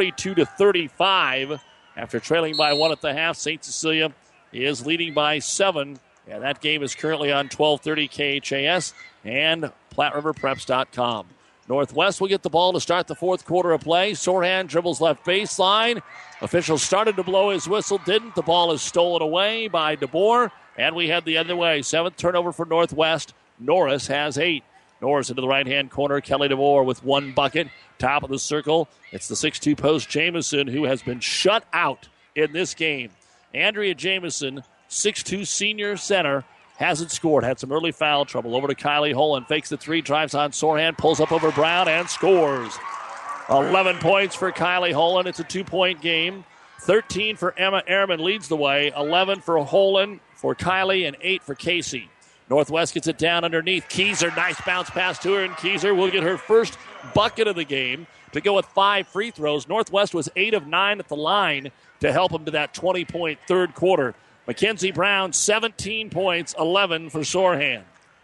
42-35. After trailing by 1 at the half, St. Cecilia is leading by 7. And that game is currently on 1230 KHAS and PlatteRiverPreps.com. Northwest will get the ball to start the fourth quarter of play. Sorhan dribbles left baseline. Official started to blow his whistle, didn't. The ball is stolen away by DeBoer, and we head the other way. 7th turnover for Northwest. Norris has 8. Norris into the right-hand corner. Kelly DeBoer with 1 bucket. Top of the circle. It's the 6'2 post Jamison, who has been shut out in this game. Andrea Jamison, 6'2 senior center, hasn't scored. Had some early foul trouble. Over to Kylie Holen. Fakes the 3. Drives on Sorhan. Pulls up over Brown and scores. 11 points for Kylie Holen. It's a 2-point game. 13 for Emma Ehrman leads the way. 11 for Holen, for Kylie, and 8 for Casey. Northwest gets it down underneath. Keyser, nice bounce pass to her, and Keyser will get her first bucket of the game to go with 5 free throws. Northwest was 8 of 9 at the line to help them to that 20-point third quarter. Mackenzie Brown, 17 points, 11 for Sorhan.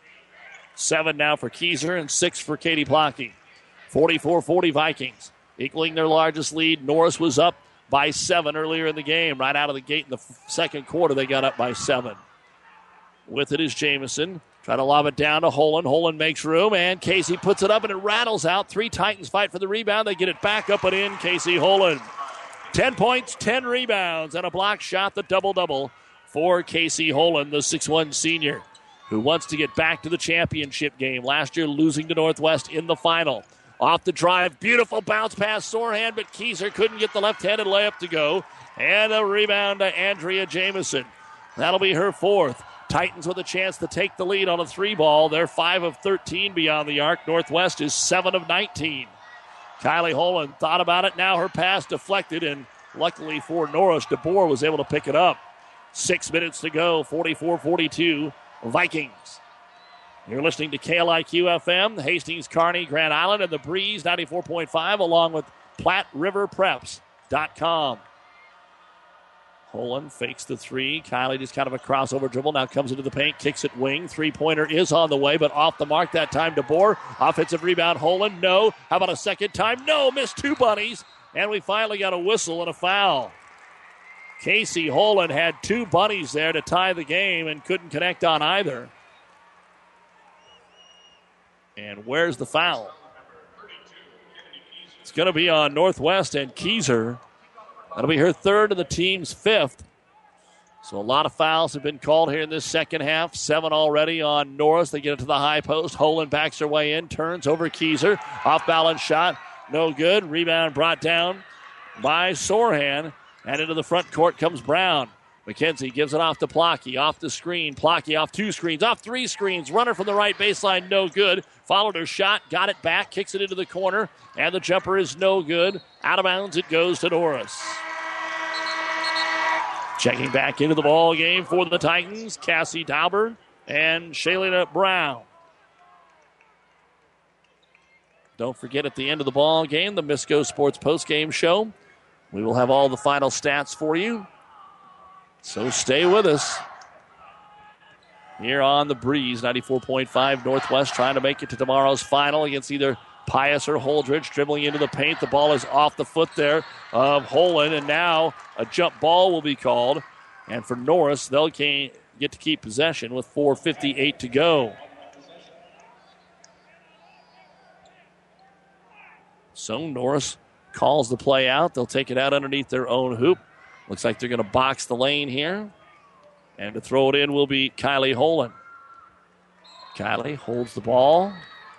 7 now for Keyser and 6 for Katie Plocky. 44-40 Vikings, equaling their largest lead. Norris was up by 7 earlier in the game. Right out of the gate in the second quarter, they got up by 7. With it is Jamison. Trying to lob it down to Holen. Holen makes room, and Casey puts it up, and it rattles out. 3 Titans fight for the rebound. They get it back up and in. Casey Holen. 10 points, 10 rebounds, and a block shot, the double-double for Casey Holen, the 6'1 senior, who wants to get back to the championship game. Last year losing to Northwest in the final. Off the drive, beautiful bounce pass Sorhan, but Keyser couldn't get the left-handed layup to go. And a rebound to Andrea Jamison. That'll be her 4th. Titans with a chance to take the lead on a 3-ball. They're 5 of 13 beyond the arc. Northwest is 7 of 19. Kylie Holen thought about it. Now her pass deflected, and luckily for Norris, DeBoer was able to pick it up. 6 minutes to go, 44-42 Vikings. You're listening to KLIQ-FM, Hastings, Kearney, Grand Island, and the Breeze 94.5, along with PlatteRiverPreps.com. Holen fakes the 3. Kylie just kind of a crossover dribble. Now comes into the paint, kicks it wing. 3-pointer is on the way, but off the mark that time. DeBoer, offensive rebound. Holen, no. How about a second time? No, missed 2 bunnies. And we finally got a whistle and a foul. Casey Holen had 2 bunnies there to tie the game and couldn't connect on either. And where's the foul? It's going to be on Northwest and Keyser. That'll be her 3rd and the team's 5th. So a lot of fouls have been called here in this second half. 7 already on Norris. They get it to the high post. Holen backs her way in, turns over Keyser. Off-balance shot, no good. Rebound brought down by Sorhan. And into the front court comes Brown. McKenzie gives it off to Plocky. Off the screen. Plocky off 2 screens. Off 3 screens. Runner from the right baseline. No good. Followed her shot. Got it back. Kicks it into the corner. And the jumper is no good. Out of bounds it goes to Norris. Checking back into the ball game for the Titans. Cassie Dauber and Shaylina Brown. Don't forget at the end of the ball game, the Misco Sports postgame show. We will have all the final stats for you. So stay with us. Here on the Breeze, 94.5 Northwest, trying to make it to tomorrow's final against either Pius or Holdridge dribbling into the paint. The ball is off the foot there of Holen, and now a jump ball will be called. And for Norris, they'll get to keep possession with 4:58 to go. So Norris calls the play out. They'll take it out underneath their own hoop. Looks like they're going to box the lane here. And to throw it in will be Kylie Holen. Kylie holds the ball.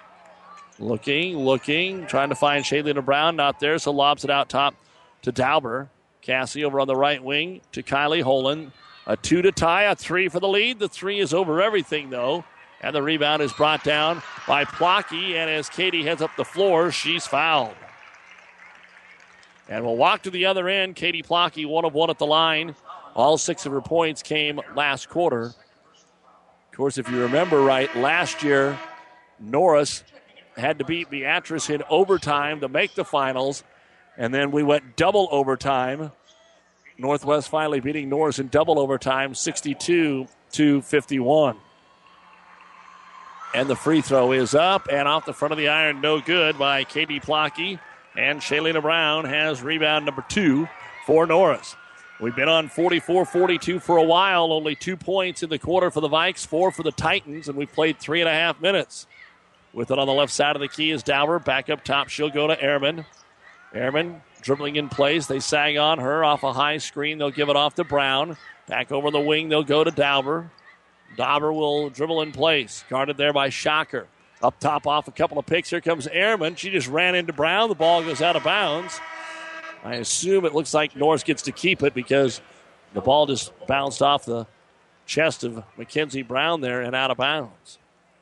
Looking, trying to find Shaylina Brown. Not there, so lobs it out top to Dauber. Cassie over on the right wing to Kylie Holen. A 2 to tie, a 3 for the lead. The 3 is over everything, though. And the rebound is brought down by Plocky. And as Katie heads up the floor, she's fouled. And we'll walk to the other end. Katie Plocky, 1 of 1 at the line. All 6 of her points came last quarter. Of course, if you remember right, last year, Norris had to beat Beatrice in overtime to make the finals. And then we went double overtime. Northwest finally beating Norris in double overtime, 62-51. And the free throw is up and off the front of the iron, no good by Katie Plocky. And Shaylina Brown has rebound number 2 for Norris. We've been on 44-42 for a while. Only 2 points in the quarter for the Vikes, 4 for the Titans, and we've played 3.5 minutes. With it on the left side of the key is Dauber. Back up top, she'll go to Ehrman. Ehrman dribbling in place. They sag on her off a high screen. They'll give it off to Brown. Back over the wing, they'll go to Dauber. Dauber will dribble in place. Guarded there by Shocker. Up top off a couple of picks. Here comes Ehrman. She just ran into Brown. The ball goes out of bounds. I assume it looks like Norris gets to keep it because the ball just bounced off the chest of Mackenzie Brown there and out of bounds.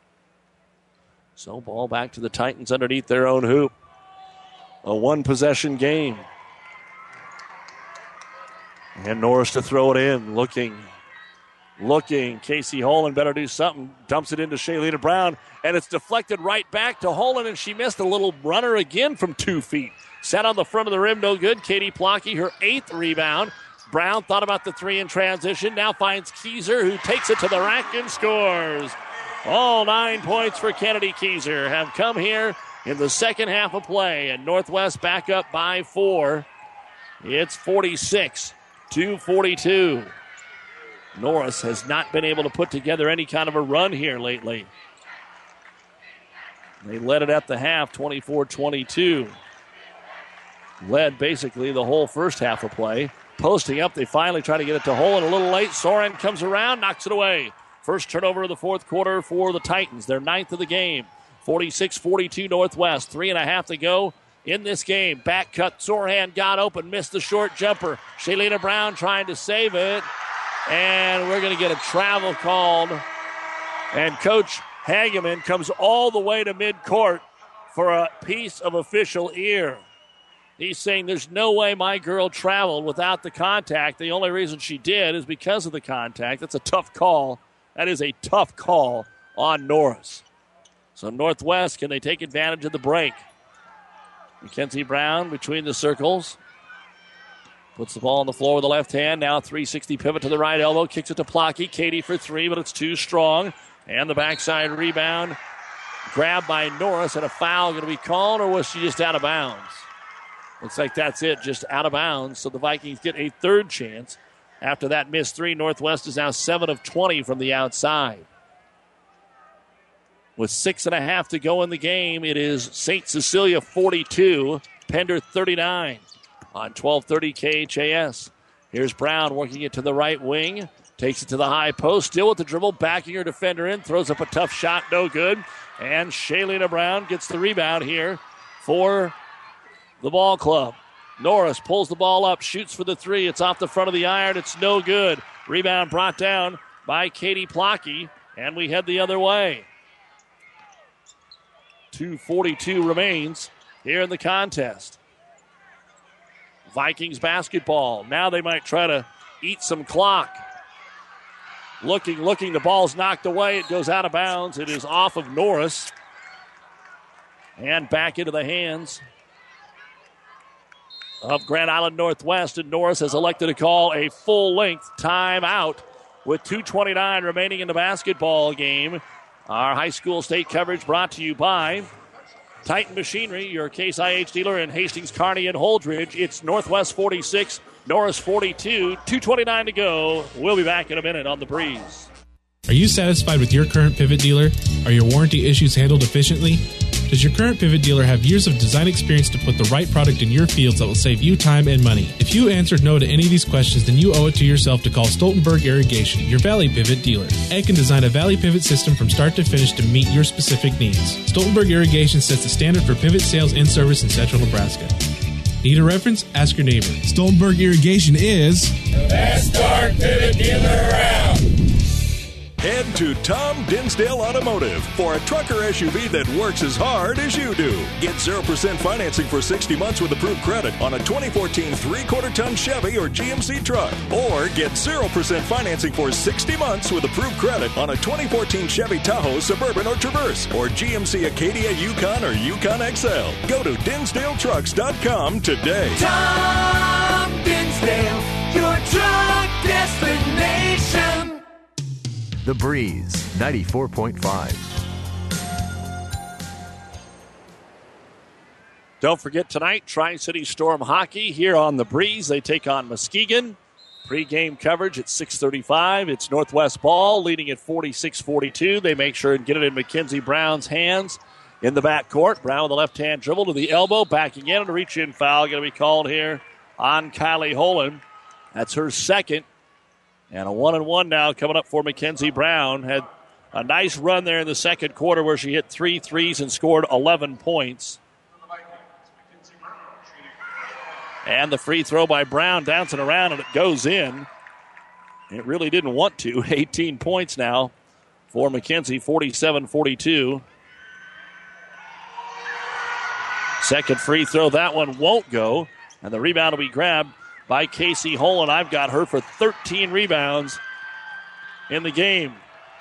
So ball back to the Titans underneath their own hoop. A 1-possession game. And Norris to throw it in. Looking. Casey Holen better do something. Dumps it into Shaylina Brown. And it's deflected right back to Holen. And she missed a little runner again from 2 feet. Set on the front of the rim. No good. Katie Plocky, her 8th rebound. Brown thought about the 3 in transition. Now finds Keyser, who takes it to the rack and scores. All 9 points for Kennedy Keyser have come here in the second half of play. And Northwest back up by 4. It's 46-42. Norris has not been able to put together any kind of a run here lately. They led it at the half, 24-22. Led basically the whole first half of play. Posting up, they finally try to get it to Holen. A little late. Soren comes around, knocks it away. First turnover of the fourth quarter for the Titans. Their 9th of the game. 46-42 Northwest. 3.5 to go in this game. Back cut. Soran got open. Missed the short jumper. Shaylina Brown trying to save it. And we're going to get a travel called. And Coach Hageman comes all the way to midcourt for a piece of official ear. He's saying there's no way my girl traveled without the contact. The only reason she did is because of the contact. That's a tough call. That is a tough call on Norris. So Northwest, can they take advantage of the break? Mackenzie Brown between the circles. Puts the ball on the floor with the left hand. Now 360 pivot to the right elbow. Kicks it to Plocky. Katie for 3, but it's too strong. And the backside rebound. Grabbed by Norris, and a foul going to be called, or was she just out of bounds? Looks like that's it, just out of bounds. So the Vikings get a 3rd chance. After that missed 3, Northwest is now 7 of 20 from the outside. With 6.5 to go in the game, it is St. Cecilia 42, Pender 39 on 1230 KHAS. Here's Brown working it to the right wing. Takes it to the high post, still with the dribble, backing her defender in. Throws up a tough shot, no good. And Shaylina Brown gets the rebound here for the ball club. Norris pulls the ball up, shoots for the 3. It's off the front of the iron. It's no good. Rebound brought down by Katie Plocky, and we head the other way. 2:42 remains here in the contest. Vikings basketball. Now they might try to eat some clock. Looking. The ball's knocked away. It goes out of bounds. It is off of Norris. And back into the hands of Grand Island Northwest, and Norris has elected to call a full-length timeout with 2:29 remaining in the basketball game. Our high school state coverage brought to you by Titan Machinery, your Case IH dealer in Hastings, Kearney, and Holdridge. It's Northwest 46, Norris 42, 2:29 to go. We'll be back in a minute on The Breeze. Are you satisfied with your current Pivot dealer? Are your warranty issues handled efficiently? Does your current Pivot dealer have years of design experience to put the right product in your fields that will save you time and money? If you answered no to any of these questions, then you owe it to yourself to call Stoltenberg Irrigation, your Valley Pivot dealer. Ed can design a Valley Pivot system from start to finish to meet your specific needs. Stoltenberg Irrigation sets the standard for pivot sales and service in central Nebraska. Need a reference? Ask your neighbor. Stoltenberg Irrigation is the best dark pivot dealer around. Head to Tom Dinsdale Automotive for a truck or SUV that works as hard as you do. Get 0% financing for 60 months with approved credit on a 2014 3/4-ton Chevy or GMC truck. Or get 0% financing for 60 months with approved credit on a 2014 Chevy Tahoe, Suburban, or Traverse, or GMC Acadia, Yukon, or Yukon XL. Go to DinsdaleTrucks.com today. Tom Dinsdale, your truck destination. The Breeze 94.5. Don't forget tonight, Tri-City Storm Hockey here on The Breeze. They take on Muskegon. Pre-game coverage at 6:35. It's Northwest ball leading at 46-42. They make sure and get it in Mackenzie Brown's hands in the backcourt. Brown with a left-hand dribble to the elbow, backing in, and a reach-in foul going to be called here on Kylie Holen. That's her second. And a 1-and-1 now coming up for Mackenzie Brown. Had a nice run there in the second quarter where she hit 3 threes and scored 11 points. And the free throw by Brown bouncing around, and it goes in. It really didn't want to. 18 points now for Mackenzie, 47-42. Second free throw, that one won't go. And the rebound will be grabbed by Casey Holen. I've got her for 13 rebounds in the game.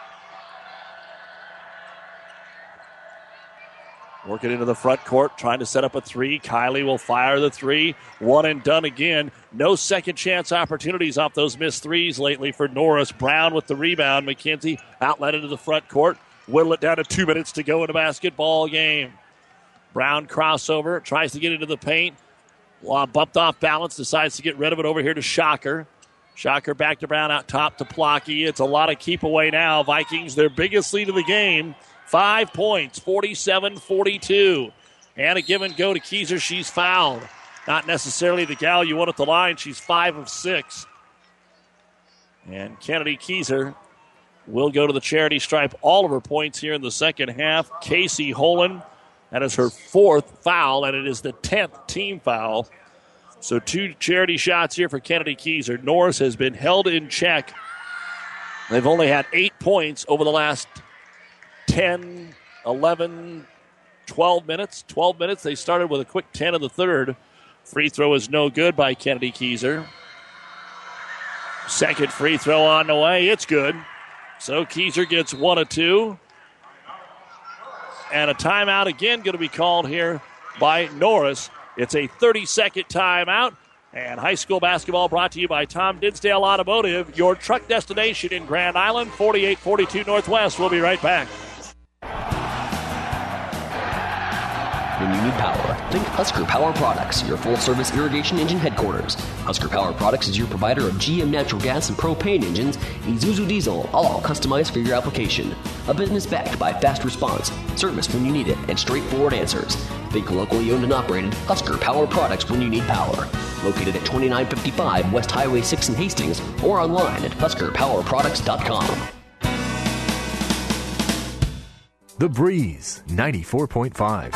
Working into the front court, trying to set up a three. Kylie will fire the three. One and done again. No second chance opportunities off those missed threes lately for Norris. Brown with the rebound. McKenzie outlet into the front court. Whittle it down to 2 minutes to go in a basketball game. Brown crossover, tries to get into the paint. Bumped off balance, decides to get rid of it over here to Shocker. Shocker back to Brown, out top to Plocky. It's a lot of keep away now. Vikings, their biggest lead of the game. 5 points, 47-42. And a give and go to Keyser. She's fouled. Not necessarily the gal you want at the line. She's 5 of 6. And Kennedy Keyser will go to the charity stripe. All of her points here in the second half. Casey Holen, that is her 4th foul, and it is the 10th team foul. So 2 charity shots here for Kennedy Keyser. Norris has been held in check. They've only had 8 points over the last 10, 11, 12 minutes. 12 minutes. They started with a quick 10 in the third. Free throw is no good by Kennedy Keyser. Second free throw on the way. It's good. So Keyser gets 1 of 2. And a timeout again going to be called here by Norris. It's a 30-second timeout. And high school basketball brought to you by Tom Dinsdale Automotive, your truck destination in Grand Island, 4842 Northwest. We'll be right back. When you need power, think Husker Power Products, your full-service irrigation engine headquarters. Husker Power Products is your provider of GM natural gas and propane engines, Isuzu diesel, all customized for your application. A business backed by fast response, service when you need it, and straightforward answers. Think locally owned and operated Husker Power Products when you need power. Located at 2955 West Highway 6 in Hastings, or online at HuskerPowerProducts.com. The Breeze 94.5.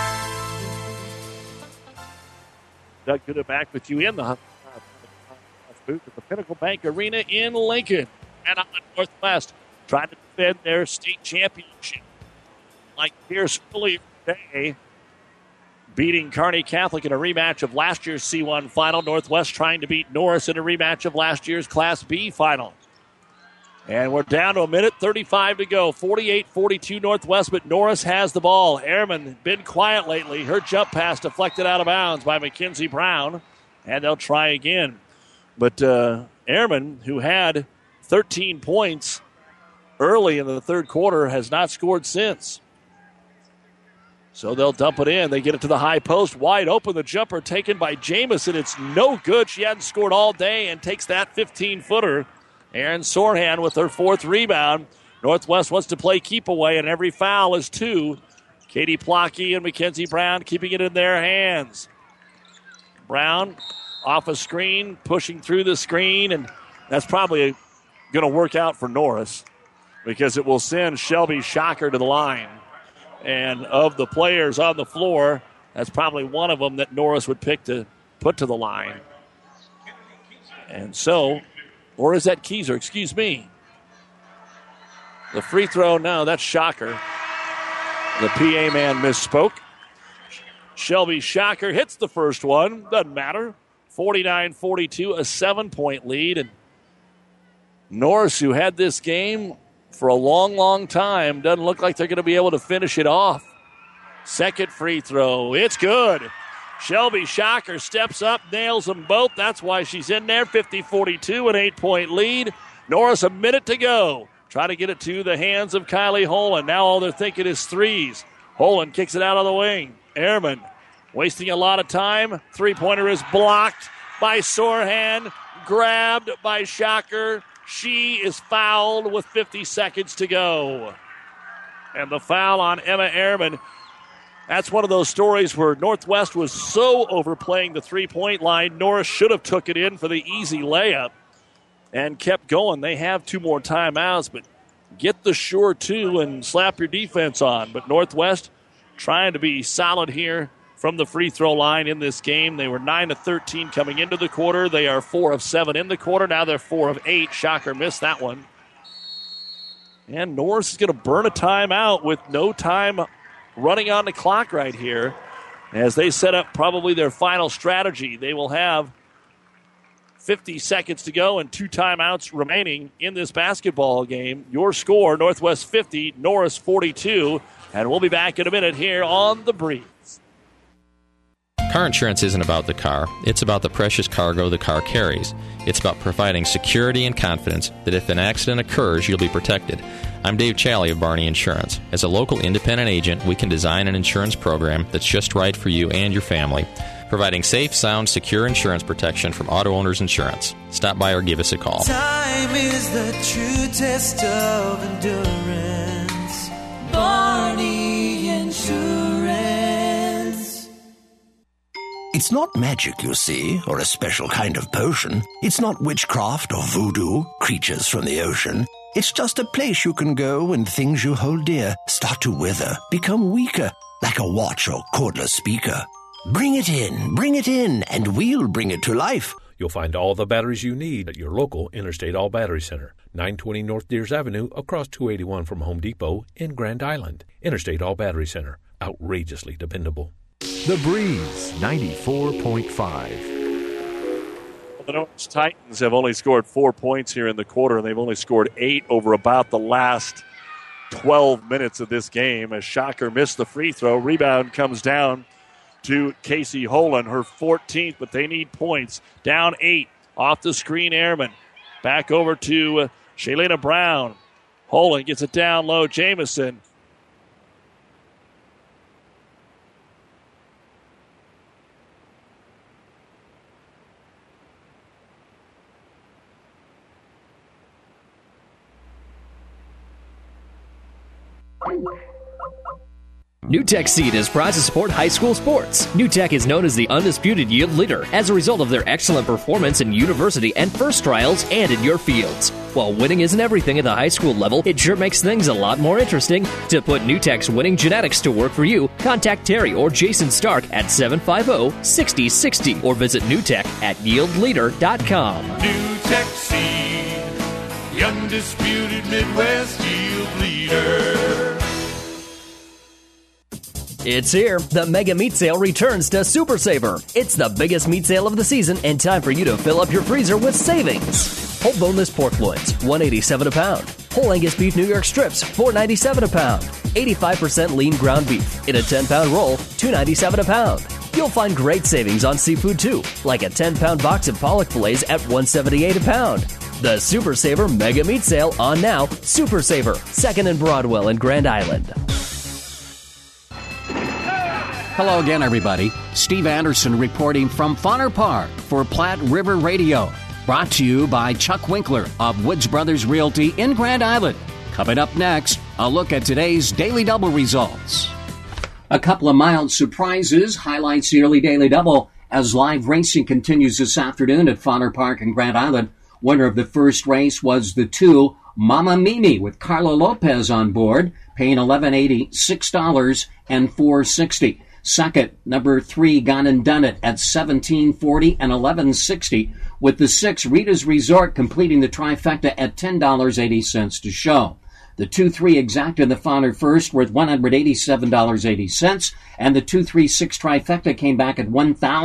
Doug Gooda back with you in the booth at the Pinnacle Bank Arena in Lincoln. And on Northwest, trying to defend their state championship. Like Pierce earlier today, beating Kearney Catholic in a rematch of last year's C1 final. Northwest trying to beat Norris in a rematch of last year's Class B final. And we're down to a minute 35 to go. 48-42 Northwest, but Norris has the ball. Ehrman been quiet lately. Her jump pass deflected out of bounds by Mackenzie Brown. And they'll try again. But Ehrman, who had 13 points early in the third quarter, has not scored since. So they'll dump it in. They get it to the high post. Wide open. The jumper taken by Jamison. It's no good. She hadn't scored all day and takes that 15-footer. Aaron Sorhan with her 4th rebound. Northwest wants to play keep away, and every foul is 2. Katie Plocky and Mackenzie Brown keeping it in their hands. Brown off a screen, pushing through the screen, and that's probably going to work out for Norris because it will send Shelby Shocker to the line. And of the players on the floor, that's probably one of them that Norris would pick to put to the line. And so, or is that Keyser? Excuse me. The free throw, no, that's Shocker. The PA man misspoke. Shelby Shocker hits the first one. Doesn't matter. 49-42, a 7-point lead. And Norris, who had this game for a long, long time, doesn't look like they're going to be able to finish it off. Second free throw. It's good. Shelby Shocker steps up, nails them both. That's why she's in there. 50-42, an 8-point lead. Norris, a minute to go. Try to get it to the hands of Kylie Holen. Now all they're thinking is threes. Holen kicks it out of the wing. Ehrman wasting a lot of time. Three-pointer is blocked by Sorhan. Grabbed by Shocker. She is fouled with 50 seconds to go. And the foul on Emma Ehrman. That's one of those stories where Northwest was so overplaying the three-point line, Norris should have took it in for the easy layup and kept going. They have 2 more timeouts, but get the sure 2 and slap your defense on. But Northwest trying to be solid here from the free throw line in this game. They were 9 of 13 coming into the quarter. They are 4 of 7 in the quarter. Now they're 4 of 8. Shocker missed that one. And Norris is going to burn a timeout with no time running on the clock right here as they set up probably their final strategy. They will have 50 seconds to go and 2 timeouts remaining in this basketball game. Your score, Northwest 50, Norris 42. And we'll be back in a minute here on The Breeze. Car insurance isn't about the car. It's about the precious cargo the car carries. It's about providing security and confidence that if an accident occurs, you'll be protected. I'm Dave Challey of Barney Insurance. As a local independent agent, we can design an insurance program that's just right for you and your family, providing safe, sound, secure insurance protection from Auto Owners Insurance. Stop by or give us a call. Time is the true test of endurance. Barney Insurance. It's not magic, you see, or a special kind of potion. It's not witchcraft or voodoo, creatures from the ocean. It's just a place you can go when things you hold dear start to wither, become weaker, like a watch or cordless speaker. Bring it in, and we'll bring it to life. You'll find all the batteries you need at your local Interstate All Battery Center, 920 North Deers Avenue, across 281 from Home Depot in Grand Island. Interstate All Battery Center, outrageously dependable. The Breeze 94.5. The Norwich Titans have only scored 4 points here in the quarter, and they've only scored 8 over about the last 12 minutes of this game as Shocker missed the free throw. Rebound comes down to Casey Holen, her 14th, but they need points. Down 8 off the screen, Ehrman. Back over to Shalana Brown. Holen gets it down low. Jamison. NewTek Seed is proud to support high school sports. NewTek is known as the undisputed yield leader as a result of their excellent performance in university and first trials and in your fields. While winning isn't everything at the high school level, it sure makes things a lot more interesting. To put NewTek's winning genetics to work for you, contact Terry or Jason Stark at 750-6060 or visit NewTek at yieldleader.com. NewTek Seed, the undisputed Midwest yield leader. It's here. The Mega Meat Sale returns to Super Saver. It's the biggest meat sale of the season and time for you to fill up your freezer with savings. Whole boneless pork loins, $187 a pound. Whole Angus beef New York strips, $497 a pound. 85% lean ground beef in a 10-pound roll, $297 a pound. You'll find great savings on seafood too, like a 10-pound box of pollock fillets at $178 a pound. The Super Saver Mega Meat Sale on now. Super Saver, 2nd and Broadwell in Grand Island. Hello again, everybody. Steve Anderson reporting from Fauner Park for Platte River Radio. Brought to you by Chuck Winkler of Woods Brothers Realty in Grand Island. Coming up next, a look at today's Daily Double results. A couple of mild surprises highlights the early Daily Double as live racing continues this afternoon at Fauner Park in Grand Island. Winner of the first race was the 2 Mama Mimi with Carla Lopez on board, paying $11.80, $6 and $4.60. Second, number 3, Gone and Done It at $17.40 and $11.60, with the 6, Rita's Resort, completing the trifecta at $10.80 to show. The 2-3 Exact in the Fauner first, worth $187.80, and the 2-3-6 trifecta came back at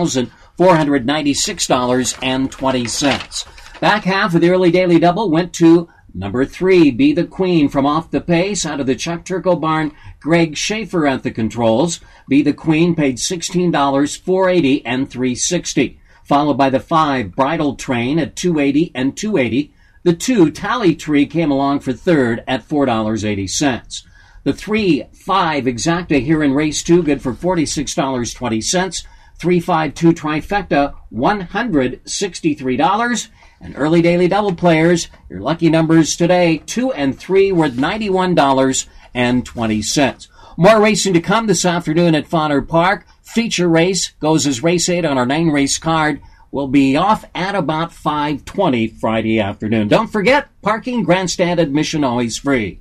$1,496.20. Back half of the early Daily Double went to number 3, Be the Queen from Off the Pace, out of the Chuck Turco barn. Greg Schaefer at the controls. Be the Queen paid $16, $4.80 and $3.60. Followed by the 5, Bridal Train at $2.80 and $2.80. The 2, Tally Tree came along for third at $4.80. The 3-5 Exacta here in race 2, good for $46.20. 3-5-2 trifecta, $163. And early Daily Double players, your lucky numbers today, 2 and 3, worth $91.20. More racing to come this afternoon at Fauner Park. Feature race goes as race 8 on our 9-race card. We'll be off at about 5:20 Friday afternoon. Don't forget, parking, grandstand admission always free.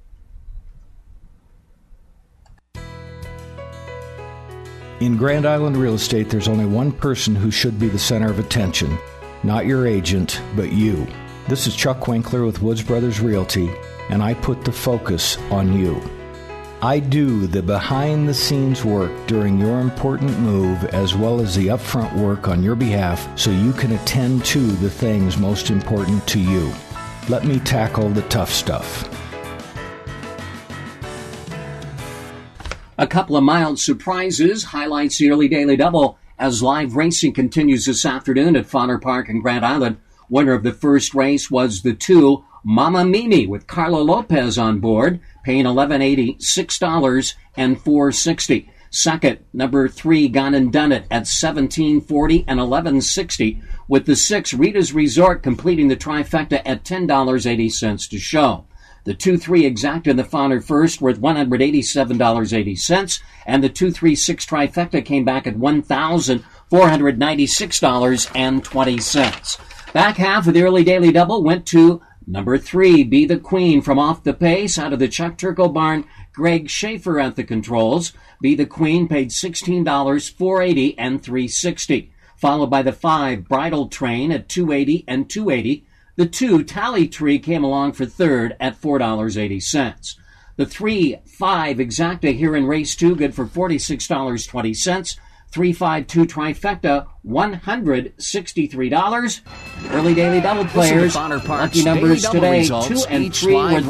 In Grand Island real estate, there's only one person who should be the center of attention. Not your agent, but you. This is Chuck Winkler with Woods Brothers Realty, and I put the focus on you. I do the behind-the-scenes work during your important move as well as the upfront work on your behalf so you can attend to the things most important to you. Let me tackle the tough stuff. A couple of mild surprises highlights the early Daily Double as live racing continues this afternoon at Fauner Park in Grand Island. Winner of the first race was the 2, Mama Mimi with Carla Lopez on board, paying $11.80, $6 and $4.60. Second, number 3, Gone and Done It at $17.40 and $11.60, with the 6, Rita's Resort, completing the trifecta at $10.80 to show. The 2-3 Exact in the Fauner first, worth $187.80, and the 2-3-6 trifecta came back at $1,496.20. Back half of the early Daily Double went to number 3, Be the Queen from Off the Pace, out of the Chuck Turco barn. Greg Schaefer at the controls. Be the Queen paid $16, $4.80 and $3.60. Followed by the 5, Bridal Train at $2.80 and $2.80. The 2, Tally Tree came along for third at $4.80. The 3-5 Exacta here in race 2, good for $46.20. 3-5-2 trifecta, $163. And early Daily Double players, lucky numbers today, 2 and 3 with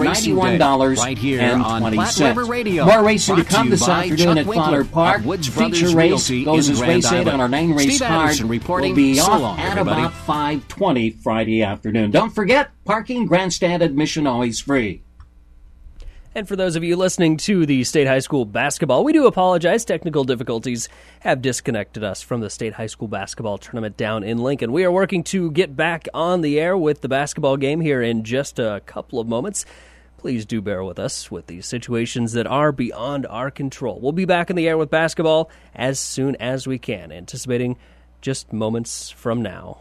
$91.20. More racing to come this afternoon at Fauner Park. Feature race goes as race 8 on our 9-race card. We'll be off at about 5:20 Friday afternoon. Don't forget, parking, grandstand admission always free. And for those of you listening to the State High School basketball, we do apologize. Technical difficulties have disconnected us from the State High School basketball tournament down in Lincoln. We are working to get back on the air with the basketball game here in just a couple of moments. Please do bear with us with these situations that are beyond our control. We'll be back in the air with basketball as soon as we can, anticipating just moments from now.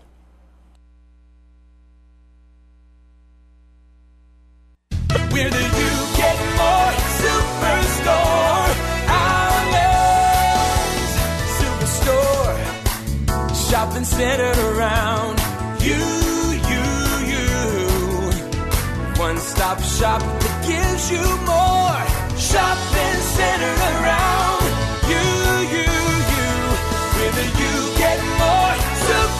We're the You Get More Superstore. Outlets Superstore. Shopping centered around you. One-stop shop that gives you more. Shopping centered around you. We're the You Get More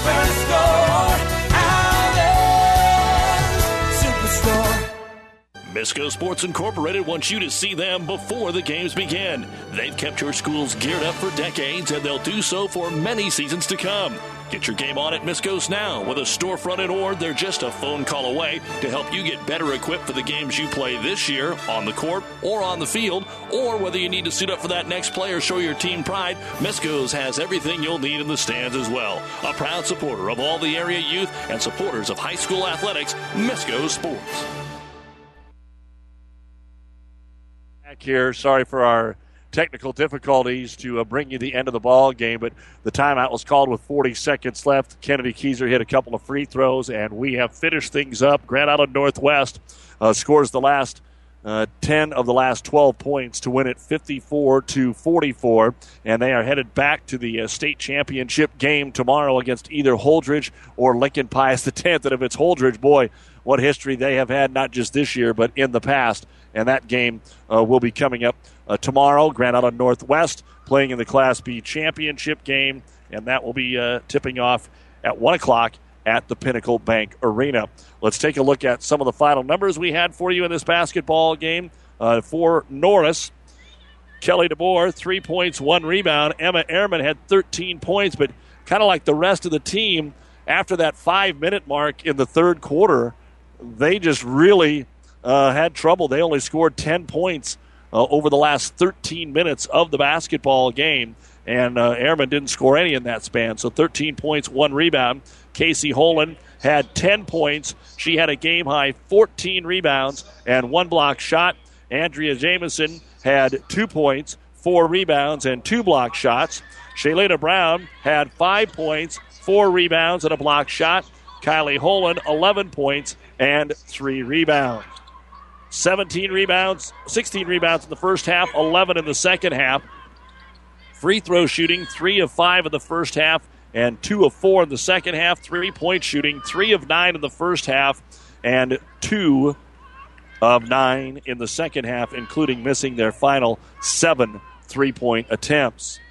Superstore. Outlets Superstore. Misco Sports Incorporated wants you to see them before the games begin. They've kept your schools geared up for decades, and they'll do so for many seasons to come. Get your game on at Misco's now. With a storefront in Ord, they're just a phone call away to help you get better equipped for the games you play this year on the court or on the field, or whether you need to suit up for that next play or show your team pride. Misco's has everything you'll need in the stands as well. A proud supporter of all the area youth and supporters of high school athletics, Misco Sports. Back here, sorry for our technical difficulties to bring you the end of the ball game, but the timeout was called with 40 seconds left. Kennedy Keyser hit a couple of free throws, and we have finished things up. Grand Island Northwest scores the last 10 of the last 12 points to win it 54-44, and they are headed back to the state championship game tomorrow against either Holdridge or Lincoln Pius X. And if it's Holdridge, boy, what history they have had, not just this year, but in the past. And that game will be coming up tomorrow. Grand Island Northwest playing in the Class B championship game, and that will be tipping off at 1 o'clock at the Pinnacle Bank Arena. Let's take a look at some of the final numbers we had for you in this basketball game. For Norris, Kelly DeBoer, 3 points, 1 rebound. Emma Ehrman had 13 points, but kind of like the rest of the team, after that 5-minute mark in the third quarter, they just really had trouble. They only scored 10 points over the last 13 minutes of the basketball game, and Ehrman didn't score any in that span. So 13 points, 1 rebound. Casey Holen had 10 points. She had a game-high 14 rebounds and 1 block shot. Andrea Jamison had 2 points, 4 rebounds, and 2 block shots. Shaylena Brown had 5 points, 4 rebounds, and a block shot. Kylie Holen, 11 points and 3 rebounds. 16 rebounds in the first half, 11 in the second half. Free throw shooting, 3 of 5 in the first half and 2 of 4 in the second half. 3-point shooting, 3 of 9 in the first half and 2 of 9 in the second half, including missing their final 7 3-point attempts.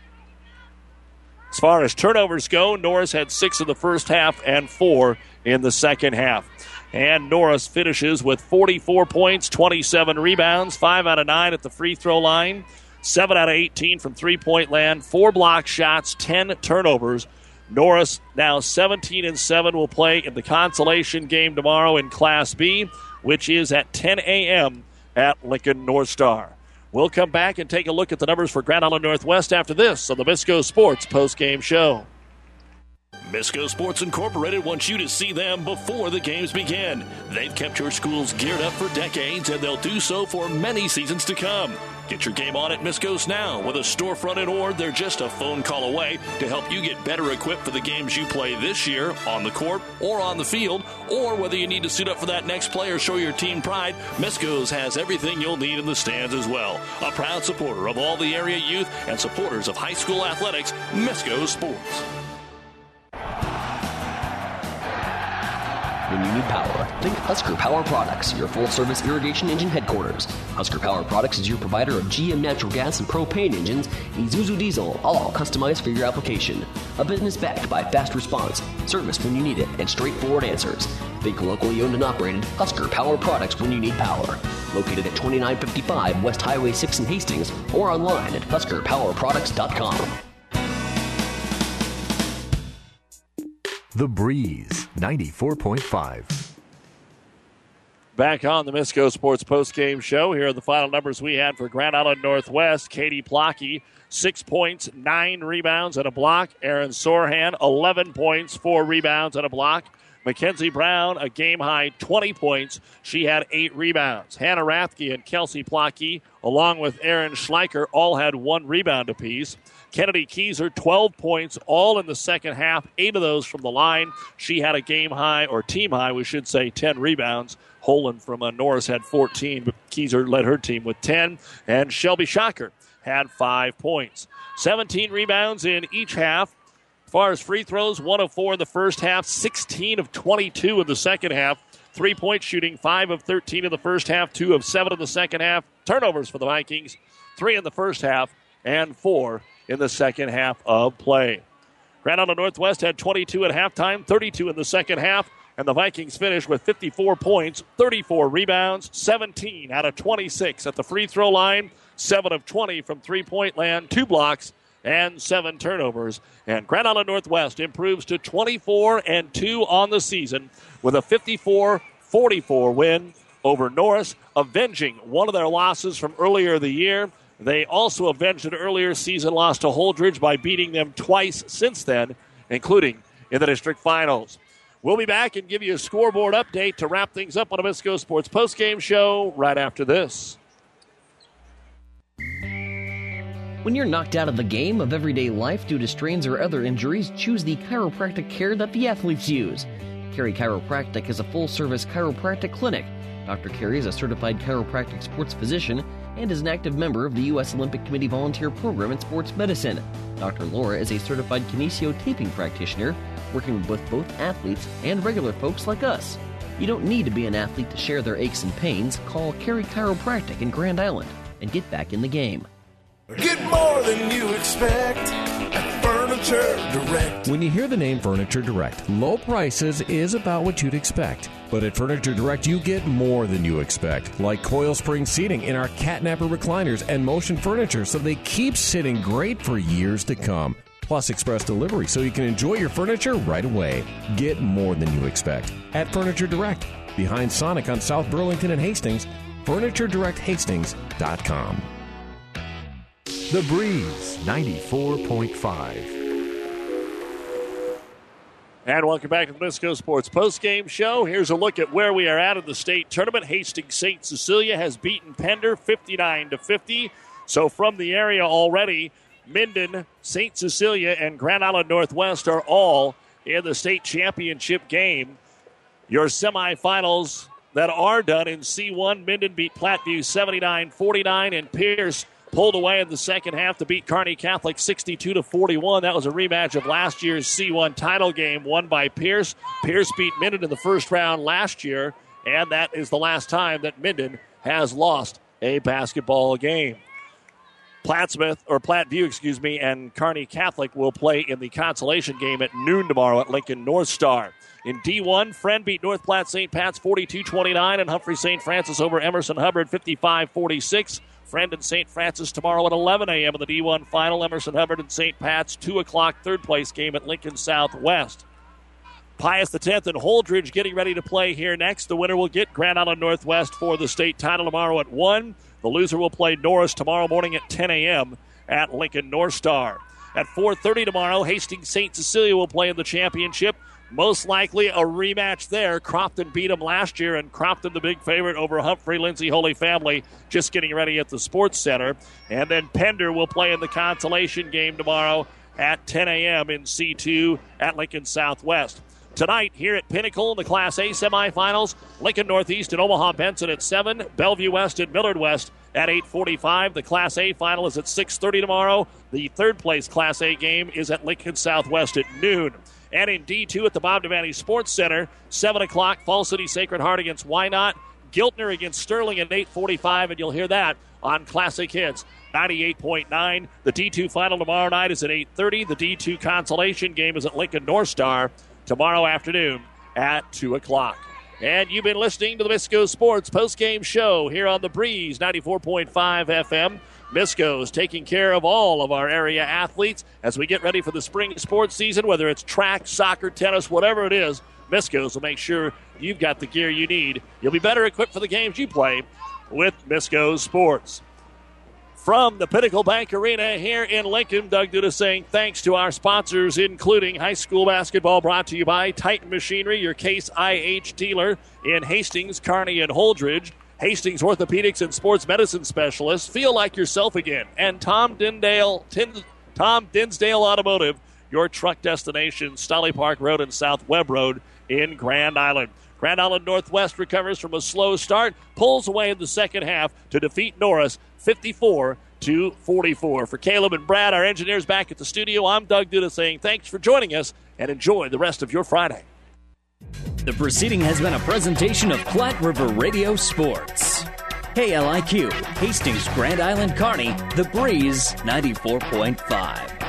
As far as turnovers go, Norris had 6 in the first half and 4 in the second half. And Norris finishes with 44 points, 27 rebounds, 5 out of 9 at the free throw line, 7 out of 18 from three-point land, 4 block shots, 10 turnovers. Norris now 17-7 will play in the consolation game tomorrow in Class B, which is at 10 a.m. at Lincoln North Star. We'll come back and take a look at the numbers for Grand Island Northwest after this on the Misco Sports postgame show. Misco Sports Incorporated wants you to see them before the games begin. They've kept your schools geared up for decades, and they'll do so for many seasons to come. Get your game on at Misco's now. With a storefront in Ord, they're just a phone call away to help you get better equipped for the games you play this year on the court or on the field, or whether you need to suit up for that next play or show your team pride. Misco's has everything you'll need in the stands as well. A proud supporter of all the area youth and supporters of high school athletics, Misco Sports. When you need power, think Husker Power Products, your full-service irrigation engine headquarters. Husker Power Products is your provider of GM natural gas and propane engines, Isuzu diesel, all customized for your application. A business backed by fast response, service when you need it, and straightforward answers. Think locally owned and operated Husker Power Products when you need power. Located at 2955 West Highway 6 in Hastings, or online at HuskerPowerProducts.com. The Breeze, 94.5. Back on the Misco Sports postgame show. Here are the final numbers we had for Grand Island Northwest. Katie Plocky, 6 points, 9 rebounds, and a block. Erin Sorhan, 11 points, 4 rebounds, and a block. Mackenzie Brown, a game-high 20 points. She had 8 rebounds. Hannah Rathke and Kelsey Plocky, along with Erin Schleicher, all had 1 rebound apiece. Kennedy Keyser, 12 points, all in the second half, 8 of those from the line. She had a game-high, or team-high, we should say, 10 rebounds. Holen from Norris had 14, but Keyser led her team with 10. And Shelby Shocker had 5 points. 17 rebounds in each half. As far as free throws, 1 of 4 in the first half, 16 of 22 in the second half. 3-point shooting, 5 of 13 in the first half, 2 of 7 in the second half. Turnovers for the Vikings, 3 in the first half and 4 in the second half of play. Grand Island Northwest had 22 at halftime, 32 in the second half. And the Vikings finish with 54 points, 34 rebounds, 17 out of 26 at the free throw line, 7 of 20 from three-point land, 2 blocks, and 7 turnovers. And Grand Island Northwest improves to 24-2 on the season with a 54-44 win over Norris, avenging one of their losses from earlier the year. They also avenged an earlier season loss to Holdridge by beating them twice since then, including in the district finals. We'll be back and give you a scoreboard update to wrap things up on a Nabisco Sports postgame show right after this. When you're knocked out of the game of everyday life due to strains or other injuries, choose the chiropractic care that the athletes use. Carey Chiropractic is a full-service chiropractic clinic. Dr. Carey is a certified chiropractic sports physician and is an active member of the U.S. Olympic Committee Volunteer Program in Sports Medicine. Dr. Laura is a certified kinesiotaping practitioner, working with both athletes and regular folks like us. You don't need to be an athlete to share their aches and pains. Call Carey Chiropractic in Grand Island and get back in the game. Get more than you expect at Furniture Direct. When you hear the name Furniture Direct, low prices is about what you'd expect. But at Furniture Direct, you get more than you expect, like coil spring seating in our catnapper recliners and motion furniture, so they keep sitting great for years to come. Plus express delivery, so you can enjoy your furniture right away. Get more than you expect at Furniture Direct, behind Sonic on South Burlington and Hastings, FurnitureDirectHastings.com. The Breeze 94.5. And welcome back to the Nabisco Sports postgame show. Here's a look at where we are at in the state tournament. Hastings St. Cecilia has beaten Pender 59-50. So from the area already, Minden, St. Cecilia, and Grand Island Northwest are all in the state championship game. Your semifinals that are done in C1, Minden beat Platteview 79-49, and Pierce pulled away in the second half to beat Kearney Catholic 62-41. That was a rematch of last year's C1 title game won by Pierce. Pierce beat Minden in the first round last year, and that is the last time that Minden has lost a basketball game. Platteview, and Kearney Catholic will play in the consolation game at noon tomorrow at Lincoln North Star. In D1, Friend beat North Platte St. Pat's 42-29, and Humphrey St. Francis over Emerson Hubbard 55-46. Friend and St. Francis tomorrow at 11 a.m. in the D1 final. Emerson Hubbard and St. Pat's, 2 o'clock third place game at Lincoln Southwest. Pius X and Holdridge getting ready to play here next. The winner will get Grand Island Northwest for the state title tomorrow at 1. The loser will play Norris tomorrow morning at 10 a.m. at Lincoln North Star. At 4:30 tomorrow, Hastings St. Cecilia will play in the championship. Most likely a rematch there. Crofton beat them last year, and Crofton the big favorite over Humphrey Lindsay Holy Family, just getting ready at the Sports Center. And then Pender will play in the consolation game tomorrow at 10 a.m. in C2 at Lincoln Southwest. Tonight, here at Pinnacle in the Class A semifinals, Lincoln Northeast and Omaha Benson at 7, Bellevue West and Millard West at 8:45. The Class A final is at 6:30 tomorrow. The third place Class A game is at Lincoln Southwest at noon. And in D2 at the Bob Devaney Sports Center, 7 o'clock, Fall City Sacred Heart against Wynot, Giltner against Sterling at 8:45, and you'll hear that on Classic Hits 98.9. The D2 final tomorrow night is at 8:30. The D2 consolation game is at Lincoln North Star tomorrow afternoon at 2 o'clock. And you've been listening to the Nabisco Sports postgame show here on The Breeze 94.5 FM. Nabisco's taking care of all of our area athletes as we get ready for the spring sports season, whether it's track, soccer, tennis, whatever it is. Nabisco's will make sure you've got the gear you need. You'll be better equipped for the games you play with Nabisco Sports. From the Pinnacle Bank Arena here in Lincoln, Doug Duda saying thanks to our sponsors, including high school basketball, brought to you by Titan Machinery, your Case IH dealer in Hastings, Kearney, and Holdridge. Hastings Orthopedics and Sports Medicine Specialists. Feel like yourself again. And Tom Dinsdale Automotive, your truck destination, Stolly Park Road and South Webb Road in Grand Island. Grand Island Northwest recovers from a slow start, pulls away in the second half to defeat Norris 54-44. For Caleb and Brad, our engineers back at the studio, I'm Doug Duda saying thanks for joining us and enjoy the rest of your Friday. The proceeding has been a presentation of Platte River Radio Sports. KLIQ, Hastings, Grand Island, Kearney, The Breeze 94.5.